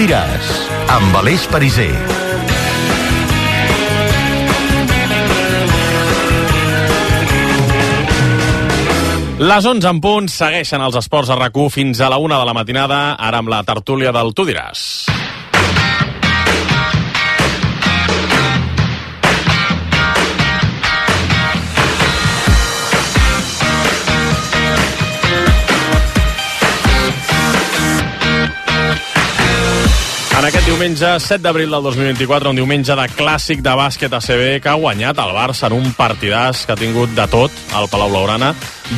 diràs, amb Aleix Pariser. Les 11 en punt segueixen els esports a RAC1 fins a la 1 de la matinada, ara amb la tertúlia del Tu diràs. En aquest diumenge, 7 d'abril del 2024, un diumenge de clàssic de bàsquet ACB que ha guanyat el Barça en un partidàs que ha tingut de tot al Palau Blaugrana.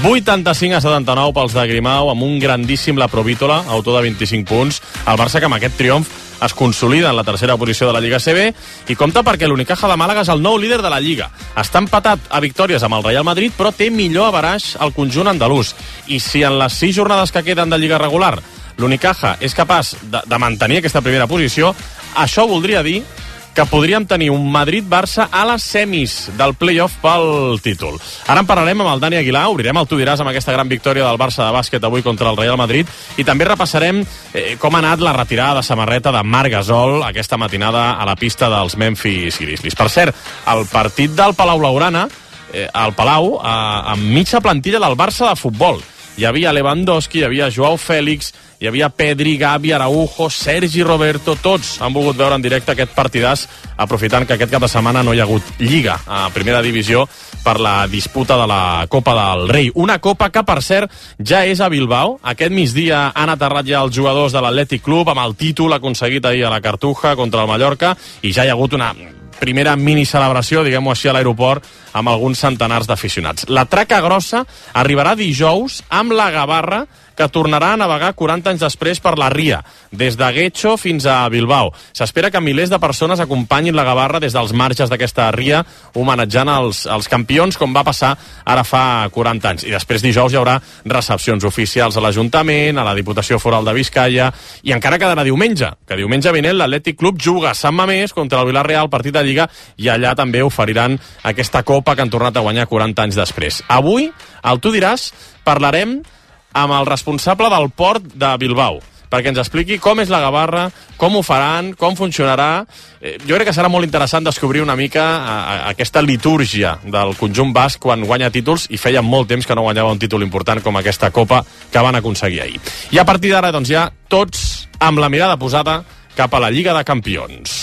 85-79 pels de Grimau, amb un grandíssim La Provítola, autor de 25 punts. El Barça que amb aquest triomf es consolida en la tercera posició de la Lliga ACB i compta perquè l'Unicaja de Màlaga és el nou líder de la Lliga. Està empatat a victòries amb el Real Madrid, però té millor averaix el conjunt andalús. I si en les 6 jornades que queden de Lliga regular l'Unicaja és capaç de mantenir aquesta primera posició, això voldria dir que podríem tenir un Madrid-Barça a les semis del play-off pel títol. Ara en parlarem amb el Dani Aguilar, obrirem el Tu diràs amb aquesta gran victòria del Barça de bàsquet avui contra el Real Madrid i també repassarem com ha anat la retirada de samarreta de Marc Gasol aquesta matinada a la pista dels Memphis Grizzlies. Per cert, el partit del Palau Blaugrana, al Palau, amb mitja plantilla del Barça de futbol. Hi havia Lewandowski, hi havia Joao Félix, hi havia Pedri, Gavi, Araujo, Sergi Roberto, tots han volgut veure en directe aquest partidàs, aprofitant que aquest cap de setmana no hi ha hagut Lliga a primera divisió per la disputa de la Copa del Rei. Una Copa que, per cert, ja és a Bilbao. Aquest migdia han aterrat ja els jugadors de l'Atlètic Club amb el títol aconseguit ahir a la Cartuja contra el Mallorca i ja hi ha hagut una primera mini-celebració, diguem-ho així, a l'aeroport amb alguns centenars d'aficionats. La traca grossa arribarà dijous amb la Gavarra, que tornarà a navegar 40 anys després per la Ria, des de Guecho fins a Bilbao. S'espera que milers de persones acompanyin la Gavarra des dels marges d'aquesta Ria, homenatjant els campions, com va passar ara fa 40 anys. I després dijous hi haurà recepcions oficials a l'Ajuntament, a la Diputació Foral de Vizcaya, i encara quedarà diumenge, que diumenge vinent l'Atlètic Club juga a Sant Mamés contra el Villarreal, partit de Lliga, i allà també oferiran aquesta Copa que han tornat a guanyar 40 anys després. Avui, al Tu diràs, parlarem amb el responsable del port de Bilbao, perquè ens expliqui com és la Gavarra, com ho faran, com funcionarà. Jo crec que serà molt interessant descobrir una mica aquesta litúrgia del conjunt basc quan guanya títols, i feia molt temps que no guanyava un títol important com aquesta Copa que van aconseguir ahir. I a partir d'ara, doncs, ja tots amb la mirada posada cap a la Lliga de Campions.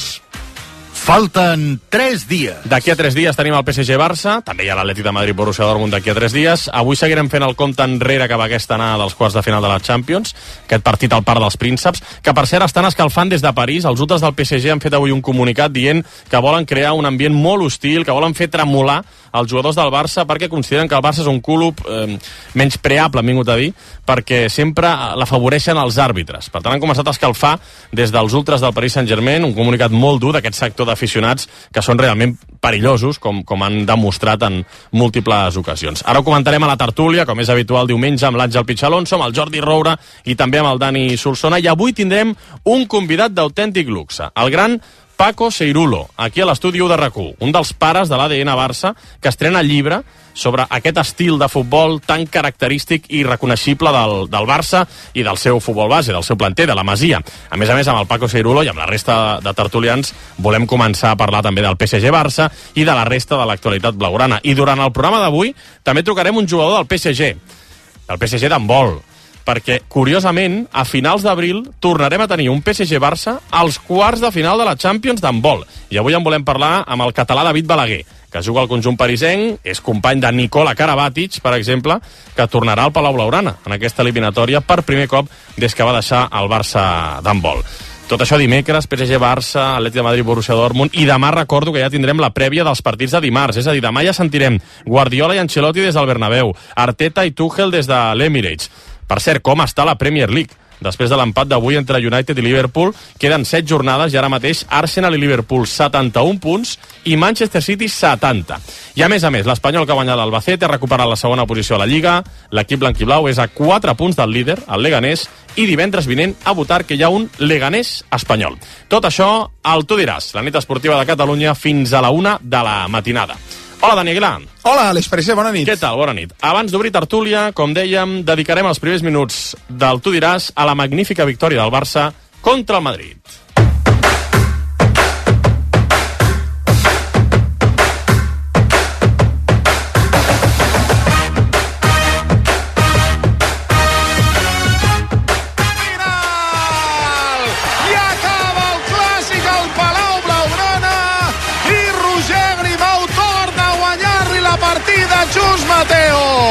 Falten 3 dies. D'aquí a 3 dies tenim el PSG-Barça, també hi ha l'Atlètic de Madrid-Borussia Dortmund d'aquí a 3 dies. Avui seguirem fent el compte enrere cap a aquesta anada dels quarts de final de la Champions, aquest partit al Parc dels Prínceps, que per cert estan escalfant des de París. Els ultres del PSG han fet avui un comunicat dient que volen crear un ambient molt hostil, que volen fer tremolar els jugadors del Barça perquè consideren que el Barça és un club menyspreable, han vingut a dir, perquè sempre l'afavoreixen els àrbitres. Per tant, han començat a escalfar des dels ultres del Paris Saint-Germain un comunicat molt dur d'aquest sector d'aficionats que són realment perillosos, com han demostrat en múltiples ocasions. Ara ho comentarem a la tertúlia, com és habitual diumenge, amb l'Àngel Pichalonso, amb el Jordi Roura i també amb el Dani Solsona, i avui tindrem un convidat d'autèntic luxe, el gran Paco Seirulo, aquí a l'estudi de RAC1, un dels pares de l'ADN Barça, que estrena llibre sobre aquest estil de futbol tan característic i reconeixible del Barça i del seu futbol base, del seu planter, de la Masia. A més, amb el Paco Seirulo i amb la resta de tertulians volem començar a parlar també del PSG-Barça i de la resta de l'actualitat blaugrana. I durant el programa d'avui també trucarem un jugador del PSG d'handbol, perquè, curiosament, a finals d'abril tornarem a tenir un PSG-Barça als quarts de final de la Champions d'handbol. I avui en volem parlar amb el català David Balaguer, que juga al conjunt parisenc, és company de Nikola Karabatic, per exemple, que tornarà al Palau Blaugrana en aquesta eliminatòria per primer cop des que va deixar el Barça d'handbol. Tot això dimecres, PSG-Barça, Atlètic de Madrid-Borussia Dortmund, i demà recordo que ja tindrem la prèvia dels partits de dimarts, és a dir, demà ja sentirem Guardiola i Ancelotti des del Bernabéu, Arteta i Tuchel des de l'Emirates. Per cert, com està la Premier League? Després de l'empat d'avui entre United i Liverpool, queden 7 jornades i ara mateix Arsenal i Liverpool 71 punts i Manchester City 70. I a més, l'Espanyol que ha guanyat l'Albacete ha recuperat la segona posició a la Lliga, l'equip blanquiblau és a 4 punts del líder, el Leganés, i divendres vinent a votar que hi ha un Leganés espanyol. Tot això al Tu diràs, la nit esportiva de Catalunya fins a la 1 de la matinada. Hola, Dani Aguilar. Hola, Aleix Pariser, bona nit. Què tal? Bona nit. Abans d'obrir tertúlia, com dèiem, dedicarem els primers minuts del Tu diràs a la magnífica victòria del Barça contra el Madrid.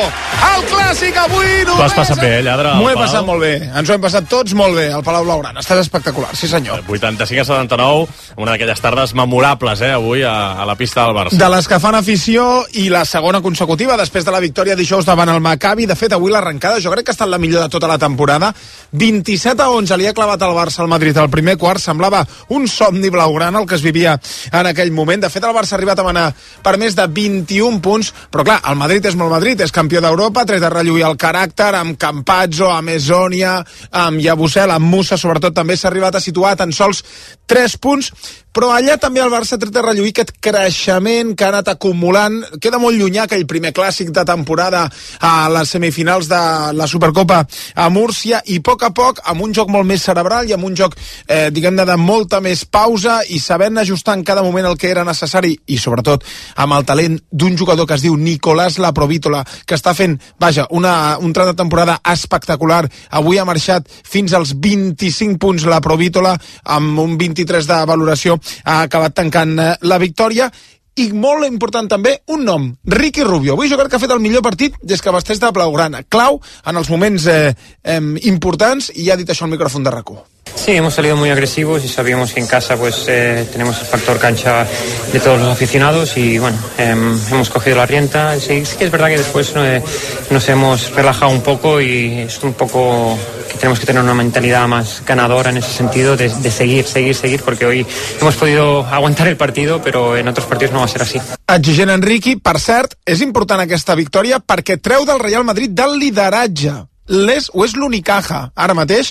El clàssic avui... Tu has passat bé, lladre? M'ho he passat molt bé. Ens ho hem passat tots molt bé, al Palau Blaugrana. Estàs espectacular, sí senyor. 85-79, una d'aquelles tardes memorables, avui a la pista del Barça. De les que fan afició i la segona consecutiva després de la victòria dijous davant el Maccabi. De fet, avui l'arrencada jo crec que ha estat la millor de tota la temporada. 27-11 li ha clavat el Barça al Madrid al primer quart. Semblava un somni blaugrana el que es vivia en aquell moment. De fet, el Barça ha arribat a manar per més de 21 punts, però clar, el Madrid és molt Madrid, és campió d'Europa, tret de relluir el caràcter, amb Campazzo, amb Esonia, amb Yabusel, amb Musa, sobretot també s'ha arribat a situar tan sols 3 punts, però allà també el Barça ha tret de relluir aquest creixement que ha anat acumulant. Queda molt llunyà aquell primer clàssic de temporada a les semifinals de la Supercopa a Múrcia, i a poc, amb un joc molt més cerebral i amb un joc, diguem-ne, de molta més pausa i sabent ajustar en cada moment el que era necessari, i sobretot amb el talent d'un jugador que es diu Nicolás Laprovítola, que està fent, vaja, un tram de temporada espectacular. Avui ha marxat fins als 25 punts Laprovítola, amb un 23 de valoració, ha acabat tancant la victòria. I molt important també, un nom, Ricky Rubio. Avui jo crec que ha fet el millor partit des que vesteix de blaugrana. Clau en els moments importants, i ja ha dit això al micròfon de RAC1. Sí, hemos salido muy agresivos y sabíamos que en casa pues tenemos el factor cancha de todos los aficionados y bueno, hemos cogido la rienda. Sí que es verdad que después nos hemos relajado un poco y es un poco que tenemos que tener una mentalidad más ganadora en ese sentido de seguir, porque hoy hemos podido aguantar el partido, pero en otros partidos no va a ser así. Exigent Enriqui, per cert, és important aquesta victòria perquè treu del Real Madrid del lideratge. És l'Unicaja, ara mateix,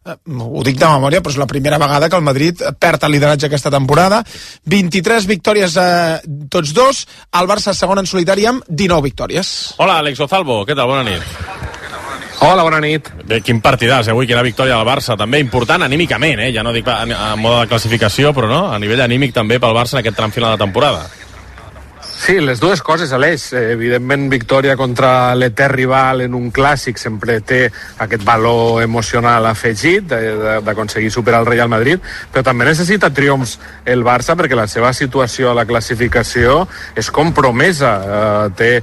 ho dic de memòria, però és la primera vegada que el Madrid perd el lideratge aquesta temporada. 23 victòries tots dos, el Barça segon en solitari amb 19 victòries. Hola, Àlex Ozalbo, què tal? Bona nit. Hola, bona nit. Bé, quin partidàs, avui, quina victòria del Barça, també important anímicament, ja no dic a mode de classificació, però no, a nivell anímic també pel Barça en aquest tram final de temporada. Sí, les dues coses, Aleix. Evidentment, victòria contra l'etern rival en un clàssic sempre té aquest valor emocional afegit d'aconseguir superar el Real Madrid, però també necessita triomfs el Barça perquè la seva situació a la classificació és compromesa. Té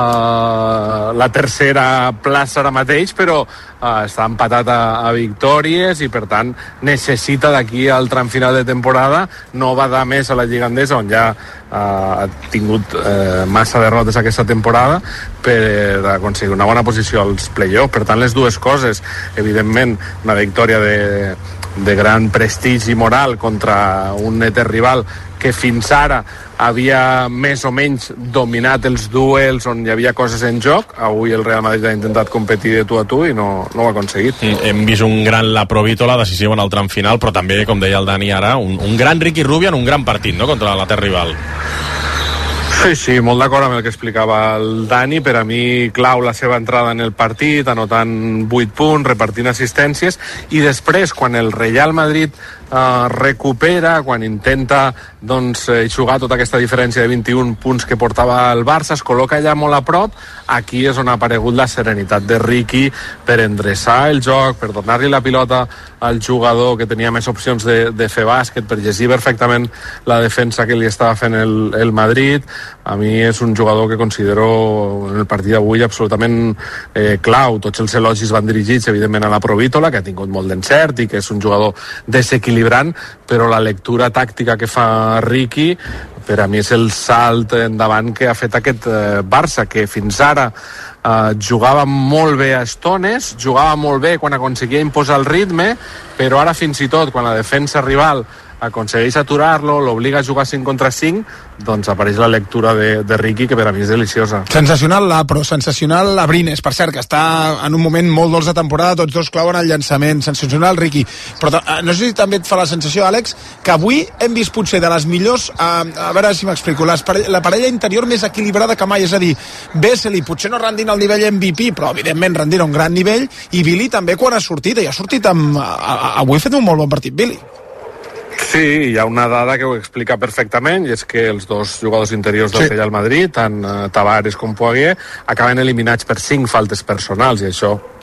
la tercera plaça ara mateix, però està empatat a victòries i per tant necessita d'aquí al tram final de temporada no badar més a la Lliga Endesa, on ja ha tingut massa derrotes aquesta temporada, per aconseguir una bona posició als play-offs. Per tant, les dues coses, evidentment una victòria de gran prestigi moral contra un etern rival que fins ara havia més o menys dominat els duels on hi havia coses en joc. Avui el Real Madrid ha intentat competir de tu a tu i no ho ha aconseguit. Hem vist un gran Laprovítola decisiu en el tram final, però també, com deia el Dani ara, un gran Ricky Rubio en un gran partit, no?, contra l'etern rival. Sí, molt d'acord amb el que explicava el Dani. Per a mi, clau la seva entrada en el partit, anotant 8 punts, repartint assistències, i després, quan el Real Madrid recupera, quan intenta jugar tota aquesta diferència de 21 punts que portava el Barça, es col·loca ja molt a prop. Aquí és on ha aparegut la serenitat de Ricky per endreçar el joc, per donar-li la pilota al jugador que tenia més opcions de fer bàsquet, per llegir perfectament la defensa que li estava fent el Madrid. A mi és un jugador que considero en el partit d'avui absolutament clau. Tots els elogis van dirigits evidentment a Laprovítola, que ha tingut molt d'encert i que és un jugador desequilibrant, però la lectura tàctica que fa Ricky per a mi és el salt endavant que ha fet aquest Barça, que fins ara jugava molt bé a estones, jugava molt bé quan aconseguia imposar el ritme, però ara fins i tot quan la defensa rival aconsegueix aturar-lo, l'obliga a jugar 5 contra 5, doncs apareix la lectura de Ricky, que per a mi és deliciosa. Sensacional però sensacional Abrines, per cert, que està en un moment molt dolç de temporada, tots dos clauen el llançament. Sensacional Ricky, però no sé si també et fa la sensació, Àlex, que avui hem vist potser de les millors, a veure si m'explico, la parella interior més equilibrada que mai, és a dir, Vesely potser no rendint al nivell MVP, però evidentment rendint a un gran nivell, i Billy també quan ha sortit, i ha sortit avui ha fet un molt bon partit, Billy. Sí, hi ha una dada que ho explica perfectament, i és que els dos jugadors interiors del Real Madrid, tant Tavares com Poirier, acaben eliminats per 5 faltes personals, i això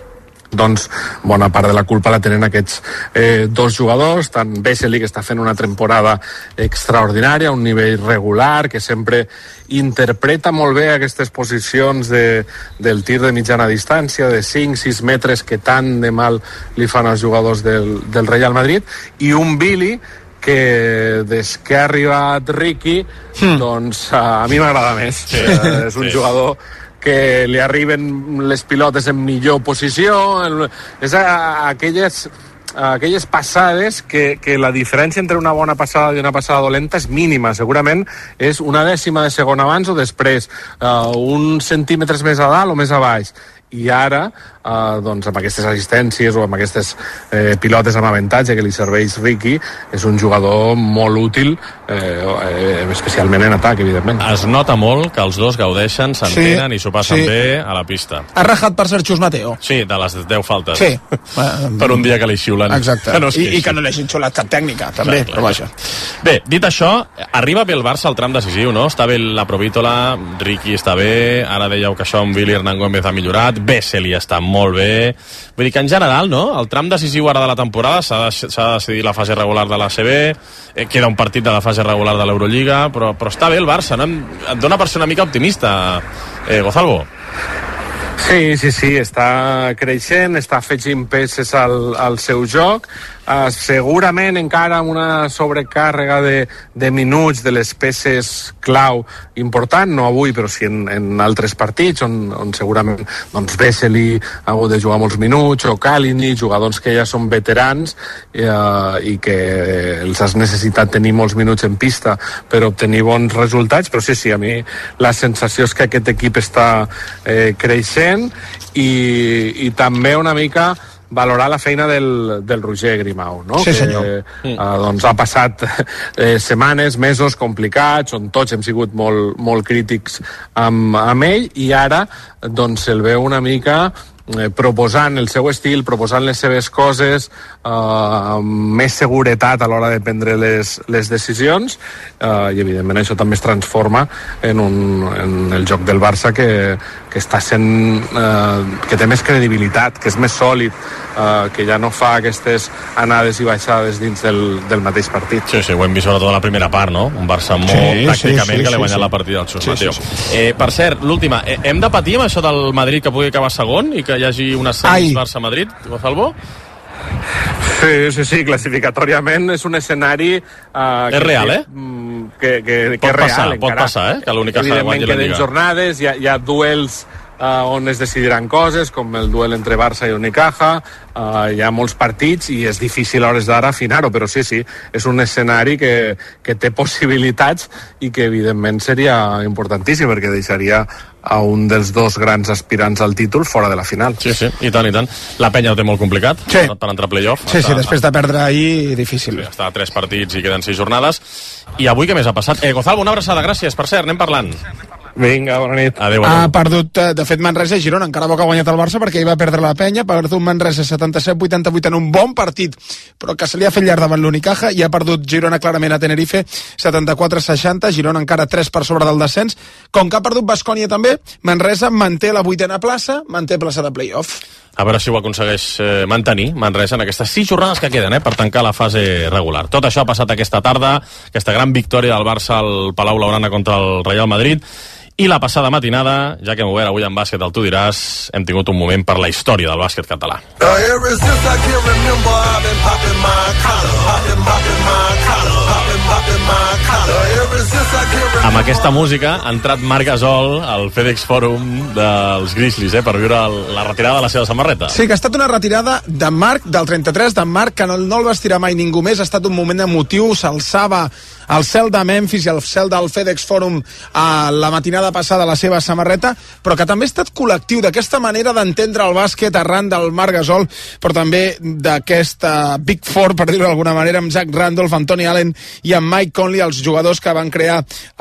doncs bona part de la culpa la tenen aquests dos jugadors, tant Vesely, que està fent una temporada extraordinària, a un nivell regular, que sempre interpreta molt bé aquestes posicions del tir de mitjana distància, de 5-6 metres, que tant de mal li fan als jugadors del Real Madrid, i un Billy que des que ha arribat Riqui, doncs a mi m'agrada més. És un jugador que li arriben les pilotes en millor posició, és aquelles passades que la diferència entre una bona passada i una passada dolenta és mínima, segurament és una dècima de segon abans o després, uns centímetres més a dalt o més a baix. I ara, doncs, amb aquestes assistències o amb aquestes pilotes amb avantatge que li serveix Riqui, és un jugador molt útil, especialment en atac, evidentment. Es nota molt que els dos gaudeixen, s'entenen i s'ho passen bé a la pista. Ha rajat per ser Xus Mateo. Sí, de les 10 faltes. Sí. Per un dia que li xiulen. Exacte. I que no li hagin xiulat cap tècnica, també. Clar. Bé, dit això, arriba bé el Barça al tram decisiu, no? Està bé la Provítola, Riqui està bé, ara dèieu que això amb Billy Hernán Gómez ha millorat, Vesely està molt bé. Vull dir que en general, no? El tram decisiu ara de la temporada s'ha de decidir la fase regular de l'ACB, queda un partit de la fase regular de l'Eurolliga, però està bé el Barça, no? Et dona per ser una mica optimista, Gonzalo. Sí, està creixent, està afegint peces al seu joc, segurament encara amb una sobrecàrrega de minuts de les peces clau important, no avui però sí en altres partits on segurament doncs Vesely ha hagut de jugar molts minuts, o Kalinic, jugadors que ja són veterans i que els has necessitat tenir molts minuts en pista per obtenir bons resultats, però sí, a mi la sensació és que aquest equip està creixent i també una mica valorar la feina del Roger Grimau, no? Sí, senyor. Doncs ha passat setmanes, mesos complicats, on tots hem sigut molt crítics amb ell, i ara doncs se'l veu una mica proposant el seu estil, proposant les seves coses, amb més seguretat a l'hora de prendre les decisions, i evidentment això també es transforma en el joc del Barça que està sent que té més credibilitat, que és més sòlid, que ja no fa aquestes anades i baixades dins del mateix partit. Sí, ho hem vist sobretot a la primera part, no? Un Barça molt tàcticament que li ha guanyat la partida al Xus Mateo. Per cert, l'última, hem de patir amb això del Madrid que pugui acabar segon i que hi hagi un ascens Barça-Madrid, Gonzalo? Sí, classificatòriament és un escenari és real, que és real. Pot passar, que l'única que evidentment queden jornades, hi ha duels on es decidiran coses, com el duel entre Barça i Unicaja, hi ha molts partits i és difícil a hores d'ara afinar-ho, però sí, és un escenari que té possibilitats i que evidentment seria importantíssim, perquè deixaria a un dels dos grans aspirants al títol fora de la final. Sí, i tant. La Penya ho té molt complicat per entrar a playoff. Sí, després de perdre ahir, difícil. Està a 3 partits i queden 6 jornades. I avui què més ha passat? Gonzalo, una abraçada, gràcies. Per cert, anem parlant. Vinga, bona nit. Adéu. Ha perdut, de fet, Manresa i Girona. Encara bo que ha guanyat el Barça perquè hi va perdre la Penya. Ha perdut Manresa 77-88 en un bon partit, però que se li ha fet llarg davant l'Unicaja, i ha perdut Girona clarament a Tenerife 74-60. Girona encara 3 per sobre del descens. Com que ha perdut Baskonia també, Manresa manté la 8a plaça, manté plaça de playoff. A veure si ho aconsegueix mantenir Manresa en aquestes 6 jornades que queden per tancar la fase regular. Tot això ha passat aquesta tarda, aquesta gran victòria del Barça al Palau Blaugrana contra el Real Madrid. I la passada matinada, ja que hem obert avui en bàsquet el Tu diràs, hem tingut un moment per la història del bàsquet català. Amb aquesta música ha entrat Marc Gasol al FedEx Forum dels Grizzlies per viure la retirada de la seva samarreta. Sí, que ha estat una retirada de Marc, del 33, de Marc, que no el va estirar mai ningú més. Ha estat un moment emotiu, s'alçava al cel de Memphis i al cel del FedEx Forum a la matinada passada la seva samarreta, però que també ha estat col·lectiu, d'aquesta manera d'entendre el bàsquet arran del Marc Gasol, però també d'aquesta Big Four, per dir-ho d'alguna manera, amb Zach Randolph, Anthony Allen i amb Mike Conley, els jugadors que van crear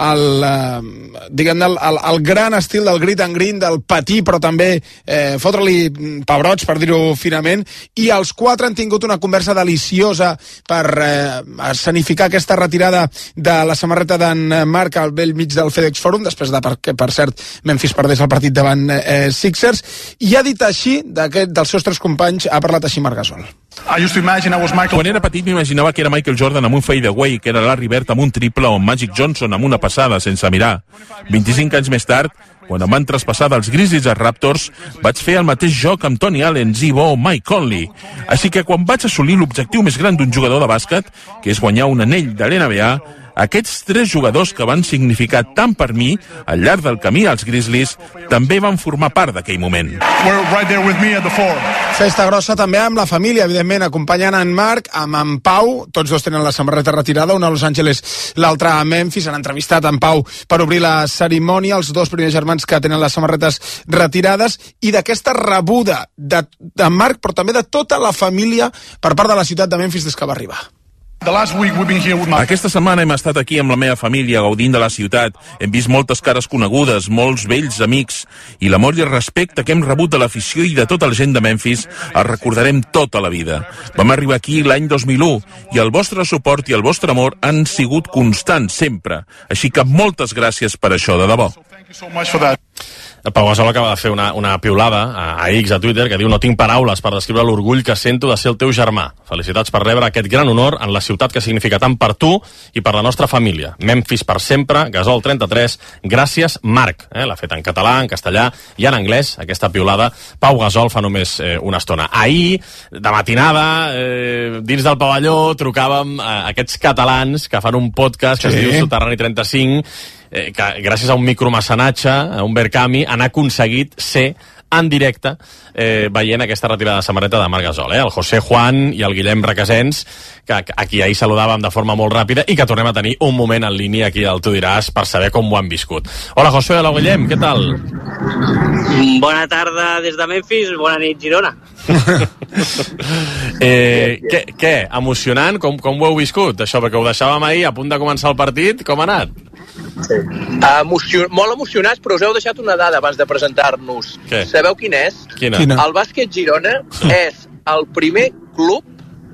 el gran estil del grit and green, del patir, però també fotre-li pebrots, per dir-ho finament, i els 4 han tingut una conversa deliciosa per escenificar aquesta retirada de la samarreta d'en Marc al vell mig del FedEx Forum, després de que, per cert, Memphis perdés el partit davant Sixers, i ha dit així, dels seus 3 companys, ha parlat així Marc Gasol. Quan era petit m'imaginava que era Michael Jordan amb un fadeaway, que era Larry Bird amb un triple o Magic Johnson amb una passada sense mirar. 25 anys més tard, quan em van traspassar dels Grizzlies als Raptors, vaig fer el mateix joc amb Tony Allen, Z-Bo o Mike Conley. Així que quan vaig assolir l'objectiu més gran d'un jugador de bàsquet, que és guanyar un anell de l'NBA, aquests 3 jugadors que van significar tant per mi al llarg del camí als Grizzlies també van formar part d'aquell moment. Festa grossa també amb la família, evidentment, acompanyant en Marc, amb en Pau, tots dos tenen la samarreta retirada, una a Los Angeles, l'altra a Memphis. Han entrevistat en Pau per obrir la cerimònia, els 2 primers germans que tenen les samarretes retirades, i d'aquesta rebuda de Marc, però també de tota la família per part de la ciutat de Memphis des que va arribar. Aquesta setmana hem estat aquí amb la meva família, gaudint de la ciutat. Hem vist moltes cares conegudes, molts vells amics, i l'amor i el respecte que hem rebut de l'afició i de tota la gent de Memphis el recordarem tota la vida. Vam arribar aquí l'any 2001 i el vostre suport i el vostre amor han sigut constants sempre. Així que moltes gràcies per això, de debò. Pau Gasol acaba de fer una piulada a X, a Twitter, que diu: no tinc paraules per descriure l'orgull que sento de ser el teu germà. Felicitats per rebre aquest gran honor en la ciutat que significa tant per tu i per la nostra família. Memphis per sempre, Gasol 33, gràcies Marc. L'ha fet en català, en castellà i en anglès, aquesta piulada. Pau Gasol fa només una estona. Ahir, de matinada, dins del pavelló, trucàvem a aquests catalans que fan un podcast que es diu Soterrani 35, que gràcies a un micromecenatge, a un Berkami, han aconseguit ser en directe veient aquesta retirada de samarreta de Marc Gasol. El José Juan i el Guillem Requesens, que aquí ahir saludàvem de forma molt ràpida i que tornem a tenir un moment en línia aquí al Tu diràs per saber com ho han viscut. Hola José, hola Guillem, què tal? Bona tarda des de Memphis, bona nit Girona. Què? Emocionant? Com ho heu viscut? Això, perquè ho deixàvem ahir a punt de començar el partit, com ha anat? Molt emocionats, però us heu deixat una dada abans de presentar-nos. Què? Sabeu quina és? Quina? El Bàsquet Girona és el primer club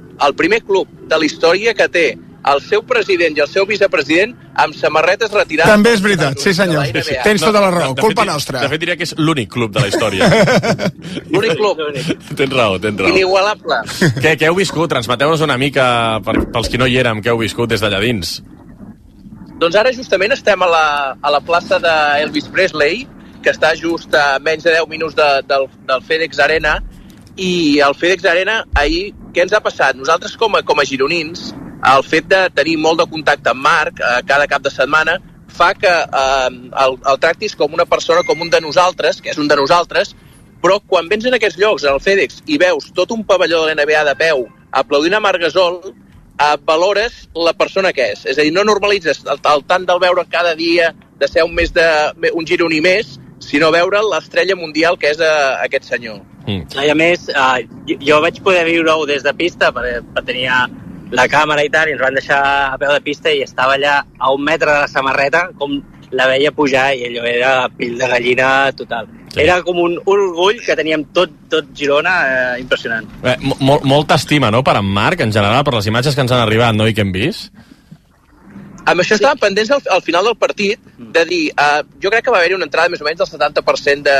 de la història que té el seu president i el seu vicepresident amb samarretes retirades. També és veritat, sí senyor. Tens tota la raó, culpa nostra. De fet diria que és l'únic club de la història. L'únic club. Tens raó. Inigualable. Què heu viscut? Transmeteu-nos una mica, pels qui no hi érem, què heu viscut des d'allà dins? Doncs ara justament estem a la plaça d'Elvis Presley, que està just a menys de 10 minuts del FedEx Arena, i el FedEx Arena ahir, què ens ha passat? Nosaltres com a gironins, el fet de tenir molt de contacte amb Marc cada cap de setmana fa que el tractis com una persona, com un de nosaltres, que és un de nosaltres, però quan vens en aquests llocs, en el FedEx, i veus tot un pavelló de l'NBA de peu aplaudint a Marc Gasol, valores la persona que és. És a dir, no normalitzes el tant del veure cada dia, de ser un gironí més, sinó veure l'estrella mundial que és aquest senyor. I a més, jo vaig poder viure-ho des de pista, perquè tenia la càmera i tal, i ens van deixar a peu de pista i estava allà a 1 metre de la samarreta, com la veia pujar, i allò era pell de gallina total. Sí. Era com un orgull que teníem tot Girona, impressionant. Molta estima, no?, per en Marc, en general, per les imatges que ens han arribat, no?, i que hem vist. Amb això estàvem pendents al final del partit de dir, jo crec que va haver-hi una entrada més o menys del 70%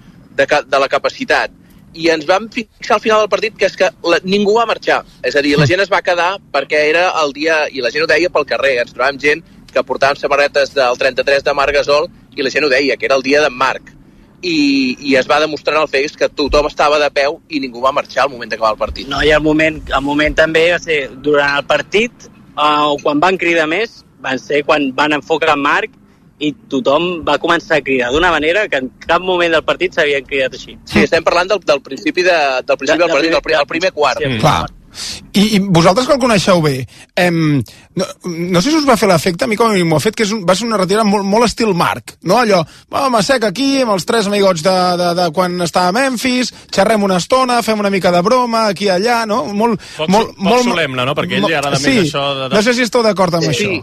de la capacitat, i ens vam fixar al final del partit que és que ningú va marxar, és a dir, la gent es va quedar perquè era el dia, i la gent ho deia pel carrer, ens trobàvem gent que portàvem samarretes del 33 de Marc Gasol i la gent ho deia, que era el dia d'en Marc, i es va demostrar en el FedEx que tothom estava de peu i ningú va marxar al moment d'acabar el partit. No, i el moment també va ser durant el partit, o quan van cridar més, van ser quan van enfocar en Marc i tothom va començar a cridar d'una manera que en cap moment del partit s'havien cridat així. Sí, estem parlant del principi del partit, del primer quart. Sí, clar. I vosaltres que el coneixeu bé, no sé si us va fer l'efecte, a mi com a mi m'ho ha fet, que va ser una retirada molt estil Marc, no? Allò, m'assec aquí amb els 3 amigots de quan estava a Memphis, xerrem una estona, fem una mica de broma, aquí i allà, no? Molt solemne, no? Perquè a ell li agrada més això de... No sé si esteu d'acord amb això.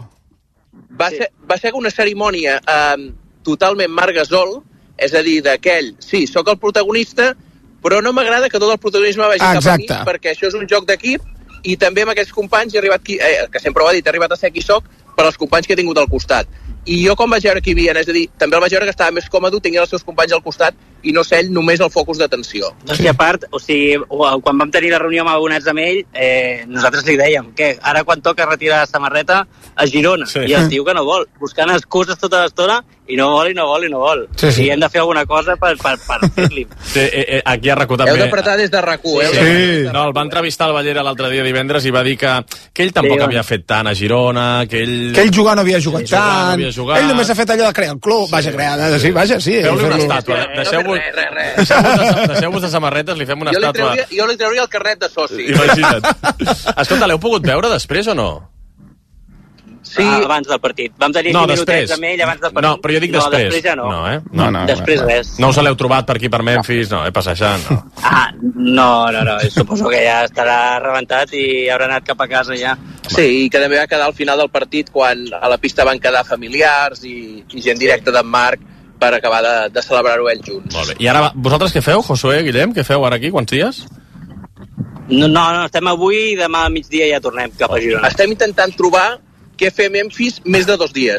Va ser una cerimònia totalment Marc Gasol, és a dir, d'aquell, sí, sóc el protagonista, però no m'agrada que tot el protagonisme vagi cap a mi, perquè això és un joc d'equip, i també amb aquests companys he arribat aquí, que sempre ho ha dit, he arribat a ser qui soc, per als companys que he tingut al costat. I jo quan vaig veure que hi havia, és a dir, també el vaig veure que estava més còmode, tenia els seus companys al costat i no ser ell només el focus d'atenció. Doncs i a part, o sigui, quan vam tenir la reunió amb abonats amb ell, nosaltres li dèiem que ara quan toca retirar la samarreta a Girona, i el tio que no vol, buscant excuses tota l'estona, i no vol. Sí. I hem de fer alguna cosa per fer-li. Sí, aquí a RAC1 també... Heu d'apretar des de RAC1, Sí. No, el va entrevistar al Ballera l'altre dia divendres i va dir que ell tampoc havia fet tant a Girona, que ell jugar no havia jugat tant, ell només ha fet allò de crear el club, sí. Feu-li una estàtua, deixeu-vos de samarretes, li fem una estàtua. Jo li trauria el carnet de soci. Imagina't. Escolta, l'heu pogut veure després o no? Sí. Abans del partit. Vam tenir 5 minutets amb ell abans del partit. No, però jo dic després. Després ja no. No, després res. No us l'heu trobat per aquí per Memphis? No, passejant, no. No. Suposo que ja estarà rebentat i haurà anat cap a casa ja. Sí, i que també va quedar al final del partit quan a la pista van quedar familiars i gent directa d'en Marc per acabar de celebrar-ho ells junts. Molt bé. I ara, vosaltres què feu, Josué, Guillem? Què feu ara aquí? Quants dies? No, estem avui i demà a migdia ja tornem cap a Girona. Estem intentant trobar què fer Memphis més de 2 dies.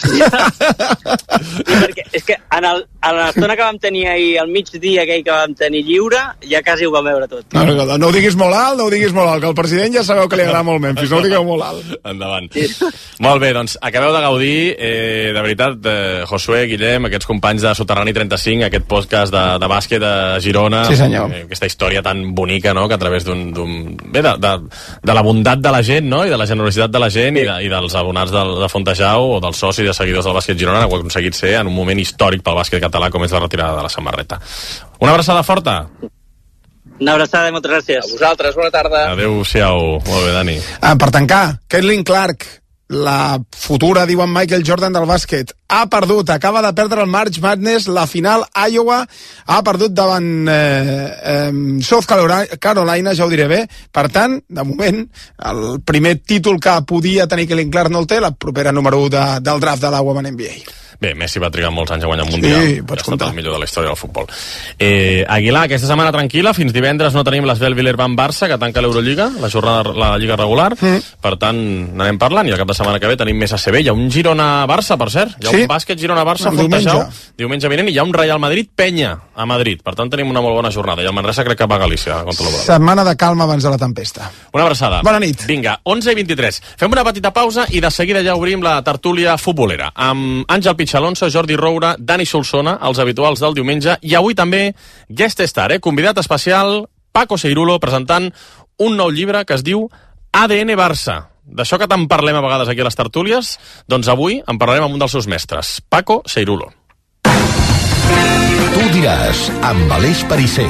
Perquè és que a l'estona que vam tenir ahir, al migdia aquell que vam tenir lliure, ja quasi ho vam veure tot. No ho diguis molt alt, que el president ja sabeu que li agrada molt Memphis, no ho digueu molt alt. Endavant. Sí. Molt bé, doncs acabeu de gaudir, de veritat, Josué, Guillem, aquests companys de Soterrani 35, aquest podcast de bàsquet a Girona. Sí, senyor. Aquesta història tan bonica, no?, que a través de la bondat de la gent, no?, i de la generositat de la gent i dels abonats de Fontejau o dels socis i de seguidors del bàsquet Girona han aconseguit ser en un moment històric pel bàsquet català com és la retirada de la samarreta. Una abraçada forta. Una abraçada i moltes gràcies. A vosaltres, bona tarda. Adéu-siau. Molt bé, Dani. Per tancar, Caitlin Clark, la futura, diuen Michael Jordan del bàsquet, ha perdut, acaba de perdre el March Madness, la final Iowa, ha perdut davant South Carolina, ja ho diré bé. Per tant, de moment, el primer títol que podia tenir Caitlin Clark no el té, la propera número 1 del draft de la Women NBA. Bé, Messi va trigar molts anys a guanyar un Mundial. Sí, pots comptar. Ha estat el millor de la història del futbol. Aguilar, aquesta setmana tranquil·la. Fins divendres no tenim l'Asvel Villarban-Barça, que tanca l'Eurolliga, la Lliga regular. Per tant, n'anem parlant. I el cap de setmana que ve tenim més ACB. Hi ha un Girona-Barça, per cert. Hi ha un bàsquet Girona-Barça, diumenge vinent. I hi ha un Real Madrid-Penya a Madrid. Per tant, tenim una molt bona jornada. I el Manresa crec que va a Galícia. Setmana de calma abans de la tempesta. Una abraçada. Bona nit. Vinga, 11:23. Fem una petita pausa i de seguida ja obrim la tertúlia futbolera. Amb Àngel Alonso, Jordi Roura, Dani Solsona, els habituals del diumenge, i avui també guest star, convidat especial, Paco Seirulo, presentant un nou llibre que es diu ADN Barça. D'això que tant parlem a vegades aquí a les tertúlies, doncs avui en parlarem amb un dels seus mestres, Paco Seirulo. Tu diràs, amb Aleix Pariser.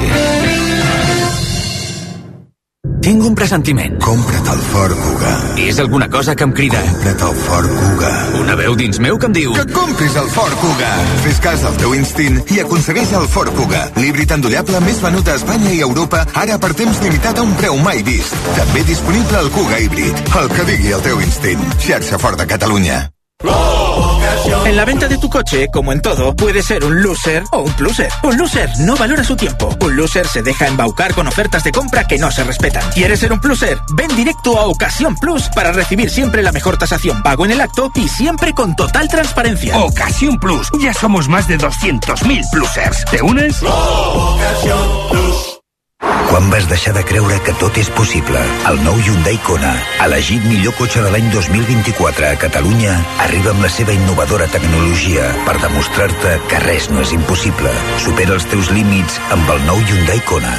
Tinc un pressentiment. Compra't el Ford Kuga. És alguna cosa que em crida. Compra't el Ford Kuga. Una veu dins meu que em diu... Que compris el Ford Kuga. Fes cas al teu instint i aconsegueix el Ford Kuga. L'híbrid endollable més venut a Espanya i Europa, ara per temps limitat a un preu mai vist. També disponible el Kuga híbrid. El que digui el teu instint. Xarxa Ford de Catalunya. En la venta de tu coche, como en todo, puede ser un loser o un pluser. Un loser no valora su tiempo. Un loser se deja embaucar con ofertas de compra que no se respetan. ¿Quieres ser un pluser? Ven directo a Ocasión Plus para recibir siempre la mejor tasación, pago en el acto y siempre con total transparencia. Ocasión Plus. Ya somos más de 200.000 plusers. ¿Te unes? Ocasión Plus. Quan vas deixar de creure que tot és possible? El nou Hyundai Kona, elegit millor cotxe de l'any 2024 a Catalunya, arriba amb la seva innovadora tecnologia per demostrar-te que res no és impossible. Supera els teus límits amb el nou Hyundai Kona.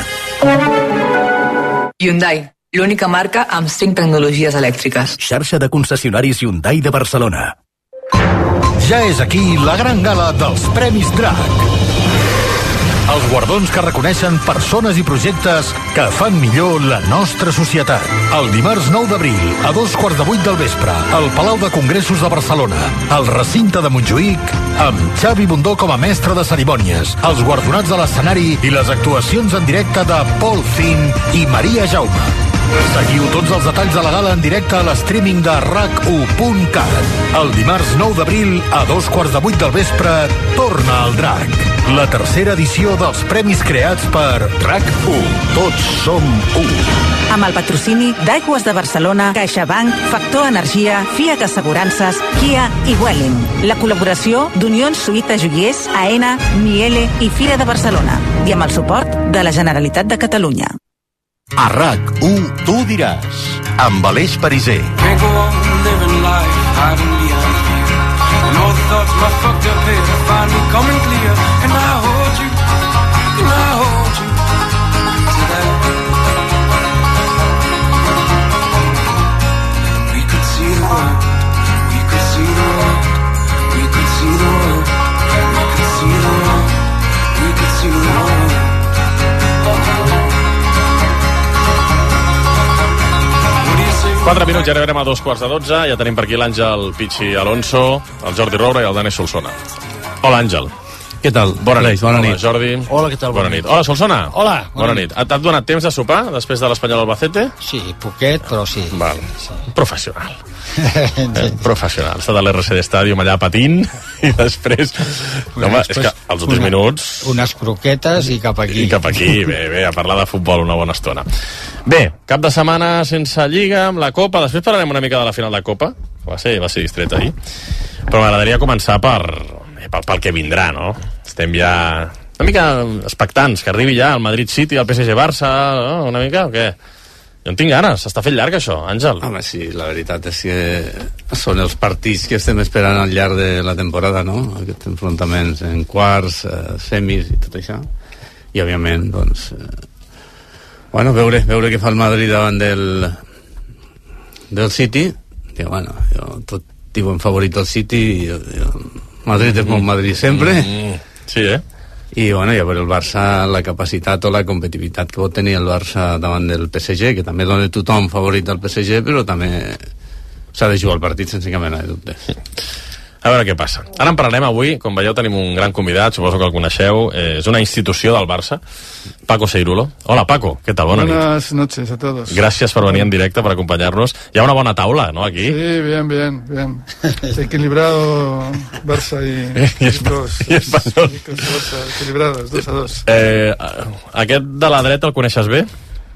Hyundai, l'única marca amb 5 tecnologies elèctriques. Xarxa de concessionaris Hyundai de Barcelona. Ja és aquí la gran gala dels Premis Drac. Els guardons que reconeixen persones i projectes que fan millor la nostra societat. El dimarts 9 d'abril, a 7:15 del vespre, al Palau de Congressos de Barcelona, al recinte de Montjuïc, amb Xavi Bundó com a mestre de cerimònies, els guardonats de l'escenari i les actuacions en directe de Paul Finn i Maria Jaume. Seguiu tots els detalls de la gala en directe a l'streaming de RAC1.cat. El dimarts 9 d'abril, a 7:15 del vespre, torna el Drac. la tercera edició dels premis creats per RAC1. Tots som 1. Amb el patrocini d'Aigües de Barcelona, CaixaBank, Factor Energia, Fiat Assegurances, Kia i Welling. La col·laboració d'Unions Suïta Joiers, AENA, Miele i Fira de Barcelona. I amb el suport de la Generalitat de Catalunya. A RAC1, tu diràs, amb Aleix Pariser. Quatre minuts, ja arribarem a 2:15. Ja tenim per aquí l'Àngel Pichi Alonso, el Jordi Roura i el Dani Solsona. Hola, Àngel. Què tal? Bona nit. Bona nit. Hola, Jordi. Hola, què tal? Bona nit. Hola, Solsona. Hola. Bona nit. T'ha donat temps de sopar després de l'Espanyol Albacete? Sí, poquet, però sí. Val. Sí. Professional. Professional. Ha estat a l'RCD Stadium allà patint i després... No, home, és que els últims minuts... Unes croquetes i cap aquí. I cap aquí, bé, a parlar de futbol una bona estona. Bé, cap de setmana sense Lliga, amb la Copa. Després parlarem una mica de la final de Copa. Va ser distret ahir. Però m'agradaria començar pel que vindrà, no? Estem ja una mica expectants que arribi ja el Madrid City, el PSG Barça, no? Una mica, o què? Jo en tinc ganes, s'està fent llarg això, Àngel. Home, sí, la veritat és que són els partits que estem esperant al llarg de la temporada, no? Aquests enfrontaments en quarts, semis i tot això. I, òbviament, doncs... bueno, veure què fa el Madrid davant del City. Que, bueno, tot diuen favorit al City i Madrid és molt Madrid sempre. Sí, I, bueno, i a veure el Barça, la capacitat o la competitivitat que pot tenir el Barça davant del PSG, que també dona tothom favorit al PSG, però també s'ha de jugar el partit sense cap mena de dubtes. A veure què passa. Ara en parlarem avui, com veieu tenim un gran convidat, suposo que el coneixeu, és una institució del Barça, Paco Seirulo. Hola Paco, què tal? Bona nit. Buenas noches a todos. Gràcies per venir en directe, per acompanyar-nos. Hi ha una bona taula, no, aquí? Sí, bien. Equilibrado Barça y Espanyol. Equilibrados, 2-2. Aquest de la dreta el coneixes bé?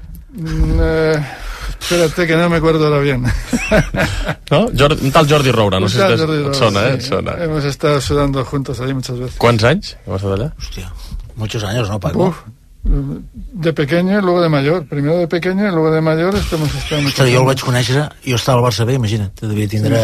Espérate que no me acuerdo ahora bien. ¿No? Un tal Jordi Roura, no sé si te sona, sí. Hemos estado sudando juntos ahí muchas veces. ¿Cuántos anys hemos estado allá? Hostia, muchos años, ¿no, Paco? De pequeño y luego de mayor. Primero de pequeño y luego de mayor hemos estado muchos años. Jo el vaig conèixer, jo estava al Barça B, imagina't, devia tindre...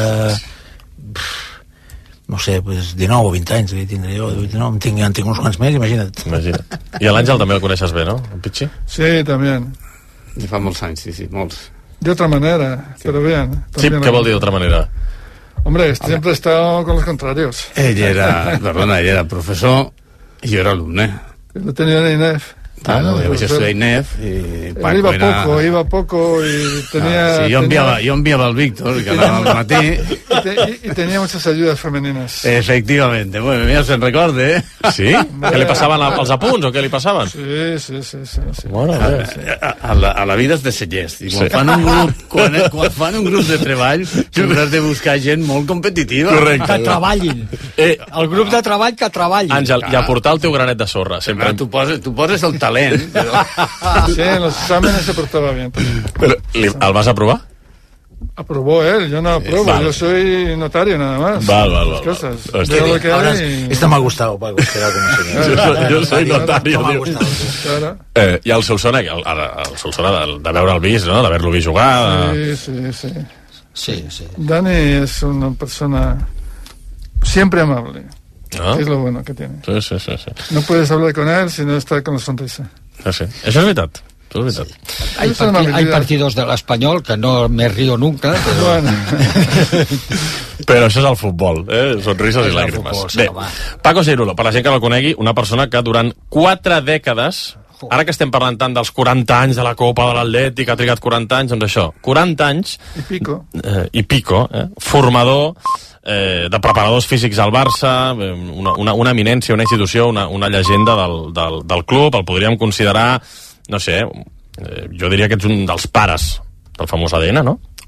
no sé, pues 19 o 20 anys devia tindre jo, no, en tinc uns quants més, imagina't. I l'Àngel també el coneixes bé, no? El Pichi? Sí, también. I fa molts anys, sí, molts. De otra manera, sí. Pero bien. Sí, ¿qué vol dir de otra manera? Hombre, siempre he estado con los contrarios. Ell era professor i jo era alumne. Lo tenía en INEF. Bueno, jo vaig estudiar INEF i Paco iba poco y tenía... Sí, yo enviaba al Víctor, que anava al matí. Y tenía muchas ayudas femeninas. Efectivamente, bueno, mira, se'n recorda, ¿eh? Sí? Que li passaven els apunts o què li passaven? Sí. Bueno, a la vida és de cellers. I quan fan un grup de treball, sempre has de buscar gent molt competitiva. Correcte. Que treballin. El grup de treball que treballin. Àngel, i aportar el teu granet de sorra. Sempre. Tu poses el talent. Pero... Sí, en los exámenes se portaba bien. Pero, ¿el vas a aprobar? Aprobó él, yo no apruebo, vale. Yo soy notario nada más. Vale. Cosas. Veo lo que ahora, hay y... Esto me ha gustado, Paco. Yo soy notario. Claro. I el Solsona, el Solsona de veure el vist, no? D'haver-lo vist jugar. Sí. Dani es una persona siempre amable. ¿No? Es lo bueno que tiene. Sí. No puedes hablar con él si no está con la sonrisa. Sí. Eso es verdad. Hay partidos del Espanyol que no me río nunca, però... Bueno. Però això és el futbol, sonrises i làgrimes. Bé, Paco Seirulo, per la gent que no el conegui, una persona que durant 4 dècades, ara que estem parlant tant dels 40 anys de la Copa de l'Atlètic, ha trigat 40 anys, doncs això, 40 anys... I pico. Formador... de preparadors físics al Barça, una eminència, una institució, una llegenda del club, el podríem considerar, no sé, jo diria que ets un dels pares del famós ADN, no?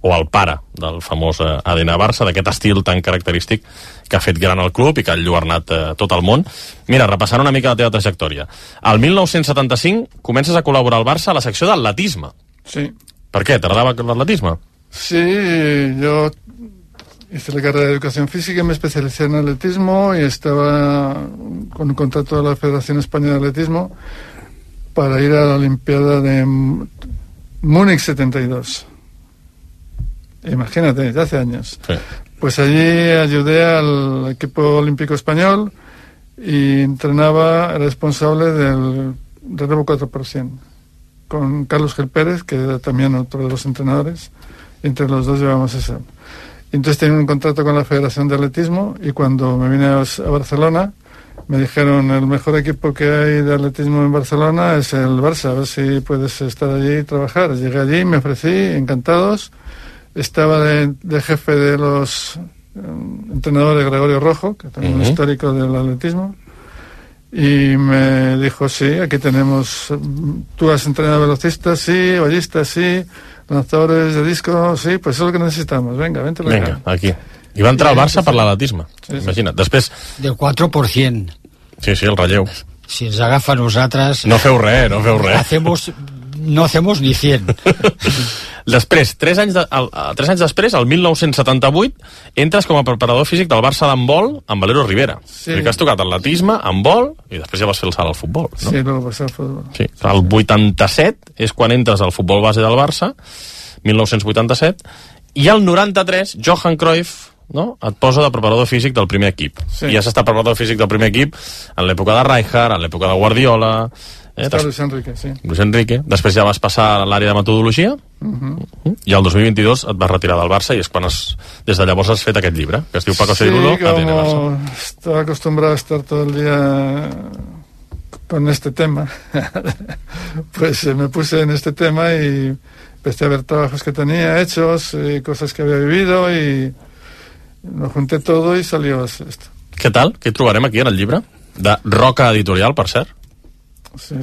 o el pare del famós ADN Barça, d'aquest estil tan característic que ha fet gran el club i que ha enlluernat tot el món. Mira, repassant una mica la teva trajectòria. Al 1975 comences a col·laborar al Barça a la secció d'atletisme. Sí. Per què? ¿T'agradava l'atletisme? Sí, yo hice la carrera de Educación Física y me especialicé en atletismo y estaba con un contrato de la Federación Española de Atletismo para ir a la Olimpiada de Múnich 72. Imagínate, ya hace años. Sí. Pues allí ayudé al equipo olímpico español y entrenaba, era responsable del relevo 4%, con Carlos Gil Pérez, que era también otro de los entrenadores, y entre los dos llevamos eso. Entonces tenía un contrato con la Federación de Atletismo y cuando me vine a Barcelona me dijeron el mejor equipo que hay de atletismo en Barcelona es el Barça, a ver si puedes estar allí y trabajar. Llegué allí, me ofrecí, encantados. Estaba de jefe de los entrenadores Gregorio Rojo, que también es un histórico del atletismo, y me dijo, sí, aquí tenemos, tú has entrenado velocistas, sí, ballistas, sí, lanzadores de disco, sí, pues eso es lo que necesitamos, venga, vente para acá. Aquí. I va entrar al Barça per l'atletisme, imagina't. Després... Del 4%. Sí, el relleu. Si ens agafa a nosaltres... No feu res. No hacemos ni 100. Després, 3 anys després, el 1978, entres com a preparador físic del Barça d'handbol amb Valero Rivera. Sí. Que has tocat atletisme, handbol, i després ja vas fer el salt al futbol, no? Sí, luego pasé al futbol. Sí. El 87 és quan entres al futbol base del Barça, 1987, i el 93, Johan Cruyff, no? Et posa de preparador físic del primer equip. Sí. I has estat preparador físic del primer equip en l'època de Rijkaard, en l'època de Guardiola... Està Luis Enrique, sí. Luis Enrique. Després ja vas passar a l'àrea de metodologia i el 2022 et vas retirar del Barça i és quan des de llavors has fet aquest llibre, que es diu Paco Seirulo, ADN Barça. Sí, estaba acostumbrado a estar todo el día con este tema. Pues me puse en este tema y empecé a ver trabajos que tenía hechos y cosas que había vivido y lo junté todo y salió esto. Què tal? Què trobarem aquí en el llibre? De Roca Editorial, per cert. Sí.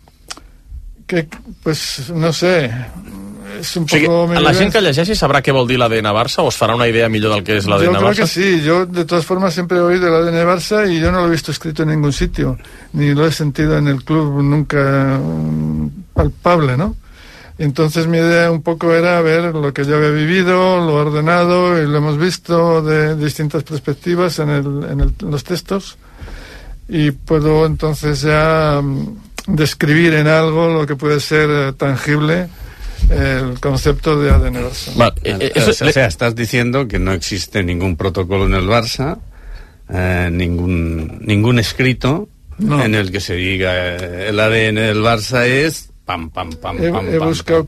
Que, pues, no sé, es un poco... La gent que llegeixi sabrà què vol dir l'ADN Barça o es farà una idea millor del que es l'ADN Barça? Yo creo que sí, yo de todas formas siempre he oído del ADN Barça y yo no lo he visto escrito en ningún sitio, ni lo he sentido en el club nunca palpable, ¿no? Y entonces mi idea un poco era ver lo que yo había vivido, lo ordenado y lo hemos visto de distintas perspectivas en los textos. Y puedo entonces ya describir en algo lo que puede ser tangible el concepto de ADN Barça. O sea, estás diciendo que no existe ningún protocolo en el Barça, ningún escrito en el que se diga el ADN del Barça es pam. He buscado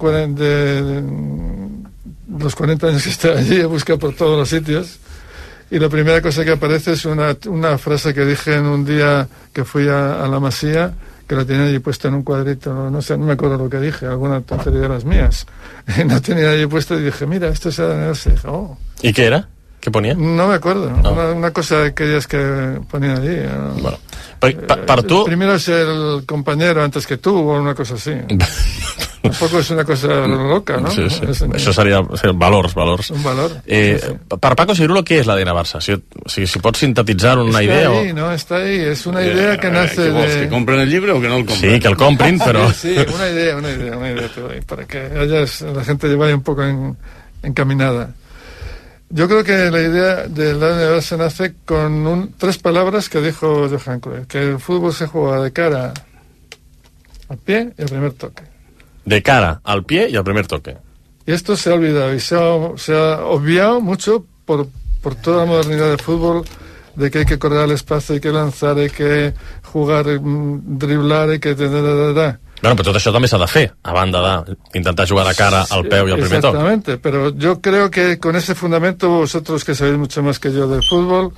los 40 años que estoy allí, he buscado por todos los sitios. Y la primera cosa que aparece es una frase que dije en un día que fui a la Masía, que la tenía allí puesta en un cuadrito, no sé, no me acuerdo lo que dije, alguna tontería de las mías. Y la tenía allí puesta y dije, mira, esto es ADN. Y dije, oh. ¿Y qué era? ¿Qué ponía? No me acuerdo. Una cosa de aquellas que ponían allí. Bueno, per tu... Primero es el compañero antes que tú, o una cosa así. Tampoco és una cosa loca, ¿no? Sí. Això seria valors. Un valor. Per Paco Seirulo, què és l'ADN Barça? Si pots sintetitzar una idea... Está ahí. Es una idea que nace de... ¿Que compren el libro o que no el compren? Sí, que el comprin, pero... Sí, una idea para que la gente vaya un poco encaminada. Yo creo que la idea del ADN Barça nace con 3 palabras que dijo Johan Cruyff, que el fútbol se juega de cara al pie y al primer toque. De cara al pie y al primer toque. Y esto se ha olvidado y se ha obviado mucho por toda la modernidad del fútbol, de que hay que correr al espacio, hay que lanzar, hay que jugar, driblar, hay que... Bueno, pero tot això també s'ha de fer, a banda d'intentar jugar de cara al peu y al primer toque. Exactamente, pero yo creo que con ese fundamento, vosotros que sabéis mucho más que yo del fútbol,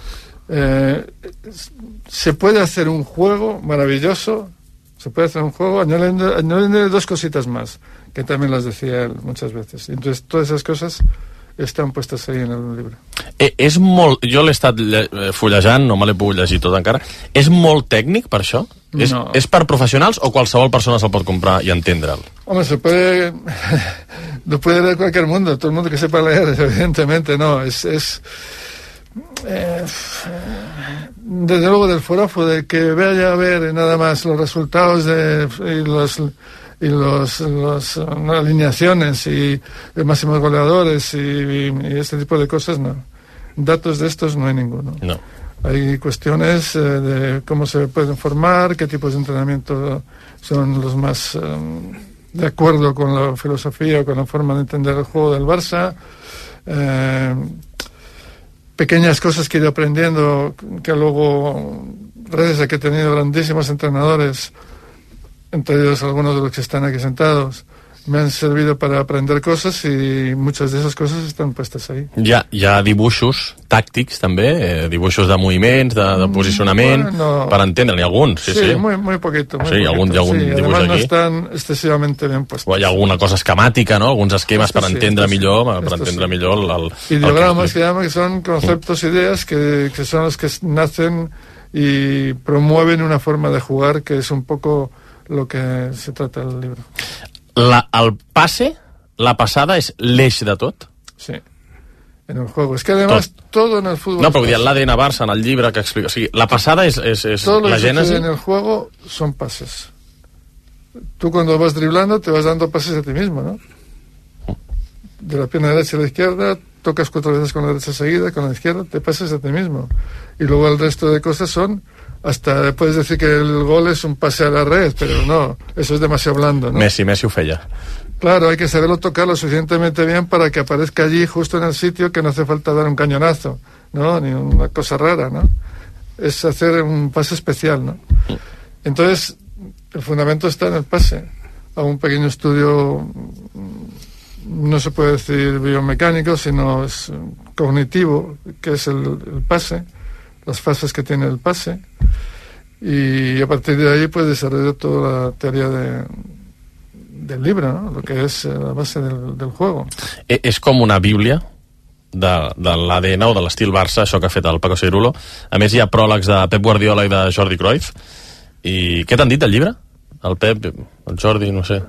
se puede hacer un juego maravilloso. Se puede hacer un juego añadiendo 2 cositas más, que también las decía él muchas veces. Entonces, todas esas cosas estan puestes ahí en el llibre. És molt... Jo l'he estat fullejant, no me l'he pogut llegir tot encara. És molt tècnic, per això? No. És per professionals o qualsevol persona se'l pot comprar i entendre'l? Home, se puede... lo puede leer cualquier mundo, todo el mundo que sepa leer, evidentemente, no, desde luego del forofo, de que vaya a ver nada más los resultados y las alineaciones y los máximos goleadores y este tipo de cosas, no. Datos de estos no hay ninguno. No. Hay cuestiones de cómo se pueden formar, qué tipos de entrenamiento son los más de acuerdo con la filosofía o con la forma de entender el juego del Barça. Pequeñas cosas que he ido aprendiendo, que luego, gracias a que he tenido grandísimos entrenadores, entre ellos algunos de los que están aquí sentados, me han servido para aprender cosas i muchas de esas coses estan puestes ahí. Hi ha dibuixos tàctics també, dibuixos de moviments, de posicionament, bueno, per entendre, n'hi ha alguns. Sí, muy poquito. Sí, hi ha algun dibuix además aquí. No están excesivamente bien puestos. Hi ha alguna cosa esquemàtica, no? Alguns esquemes per entendre millor, el ideogramas que llaman, que son conceptos, ideas que son los que nacen y promueven una forma de jugar que es un poco lo que se trata el libro. El passe, la passada, és l'eix de tot? Sí, en el juego. Es que además todo en el fútbol... No, però vull dir, l'ADN Barça, en el llibre que explica... O sigui, la passada és la gènesi? Todo lo que en el juego son pases. Tú cuando vas driblando te vas dando pases a ti mismo, ¿no? De la pierna derecha a la izquierda, tocas 4 veces con la derecha seguida, con la izquierda, te pasas a ti mismo. Y luego el resto de cosas son... Hasta puedes decir que el gol es un pase a la red, pero no, eso es demasiado blando, ¿no? Messi ho feia. Claro, hay que saberlo tocar lo suficientemente bien para que aparezca allí, justo en el sitio, que no hace falta dar un cañonazo, ¿no? Ni una cosa rara, ¿no? Es hacer un pase especial, ¿no? Entonces, el fundamento está en el pase. Hago un pequeño estudio, no se puede decir biomecánico, sino es cognitivo, que es el pase, las fases que tiene el pase, y a partir de ahí pues desarrollo toda la teoría del libro, ¿no? Lo que es la base del juego. És com una bíblia de l'ADN o de l'estil Barça, això que ha fet el Paco Cirulo. A més hi ha pròlegs de Pep Guardiola i de Jordi Cruyff. I què t'han dit del llibre? El Pep, el Jordi, no sé.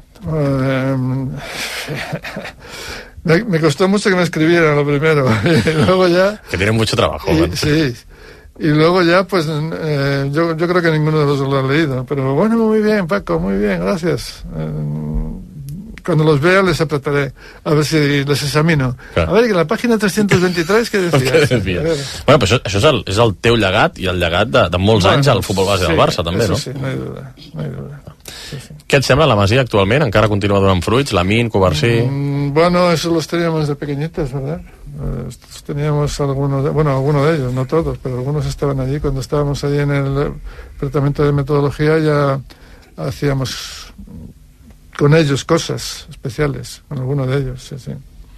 Me costó mucho que me escribieran lo primero y luego ya... Que tienen mucho trabajo. Sí. Y luego ya, pues, yo creo que ninguno de los lo ha leído. Pero bueno, muy bien, Paco, muy bien, gracias. Cuando los vea les apretaré, a ver si les examino. Clar. A ver, que en la pàgina 323, què decies? Bueno, però això és el teu llegat i el llegat de molts anys al futbol base del Barça, també, no? Sí, no hay duda, no hay duda. Sí. Què et sembla la Masia actualment? Encara continua donant fruits? Lamin, Covarsí... Bueno, eso los teníamos de pequeñitos, ¿verdad? Teníamos algunos de ellos, no todos, pero algunos estaban allí. Cuando estábamos allí en el departamento de metodología ya hacíamos con ellos cosas especiales, con alguno de ellos, sí.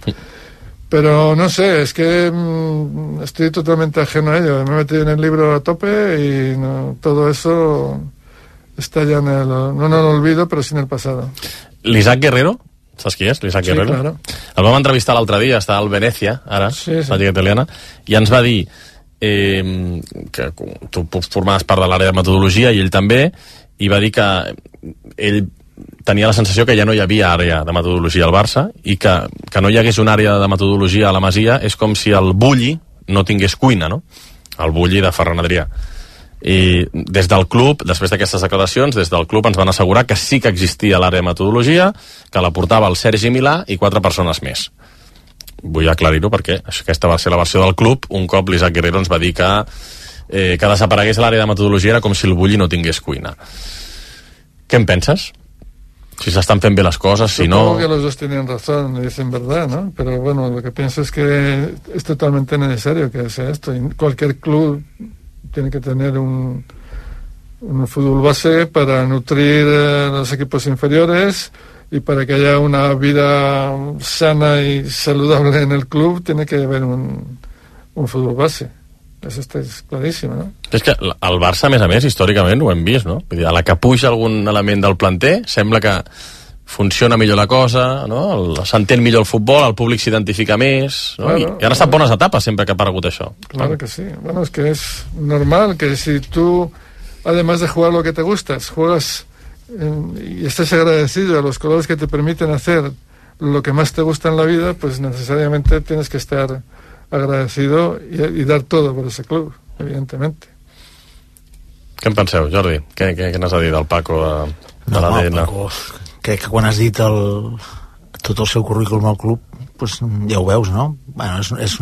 Pero no sé, es que estoy totalmente ajeno a ello. Me he metido en el libro a tope y todo eso está ya en el... No en el olvido, pero sí en el pasado. L'Isaac Guerrero, saps qui és? L'Isaac Guerrero? Claro. El vam entrevistar l'altre dia, està al Venècia, ara, la Lliga Italiana, i ens va dir que tu formaves part de l'àrea de metodologia i ell també, i va dir que ell tenia la sensació que ja no hi havia àrea de metodologia al Barça i que no hi hagués una àrea de metodologia a la Masia és com si el Bulli no tingués cuina, no? El Bulli de Ferran Adrià. I des del club, després d'aquestes declaracions, des del club ens van assegurar que sí que existia l'àrea de metodologia, que la portava el Sergi Milà i 4 persones més. Vull aclarir-ho perquè aquesta va ser la versió del club. Un cop l'Isaac Guerrero ens va dir que desaparegués l'àrea de metodologia era com si el Bulli no tingués cuina. Què en penses? Si se están bien las cosas, si no... Supongo que los dos tienen razón y dicen verdad, ¿no? Pero bueno, lo que pienso es que es totalmente necesario que sea esto. Y cualquier club tiene que tener un fútbol base para nutrir los equipos inferiores y para que haya una vida sana y saludable en el club tiene que haber un fútbol base. Això està claríssim, no? És que el Barça, a més, històricament ho hem vist, no? Vull dir, a la que puja algun element del planter sembla que funciona millor la cosa, no? S'entén millor el futbol, el públic s'identifica més, no? Claro, I han estat bones etapes sempre que ha aparegut això. Claro que sí. Bueno, es que es normal que si tú, además de jugar lo que te gustas, juegas y estás agradecido a los colores que te permiten hacer lo que más te gusta en la vida, pues necesariamente tienes que estar agradecido y dar todo por ese club, evidentemente. Què en penseu, Jordi? Què n'has a dir del Paco de l'ADN? Paco, crec que quan has dit tot el seu currículum al club, pues ja ho veus, no? Bueno,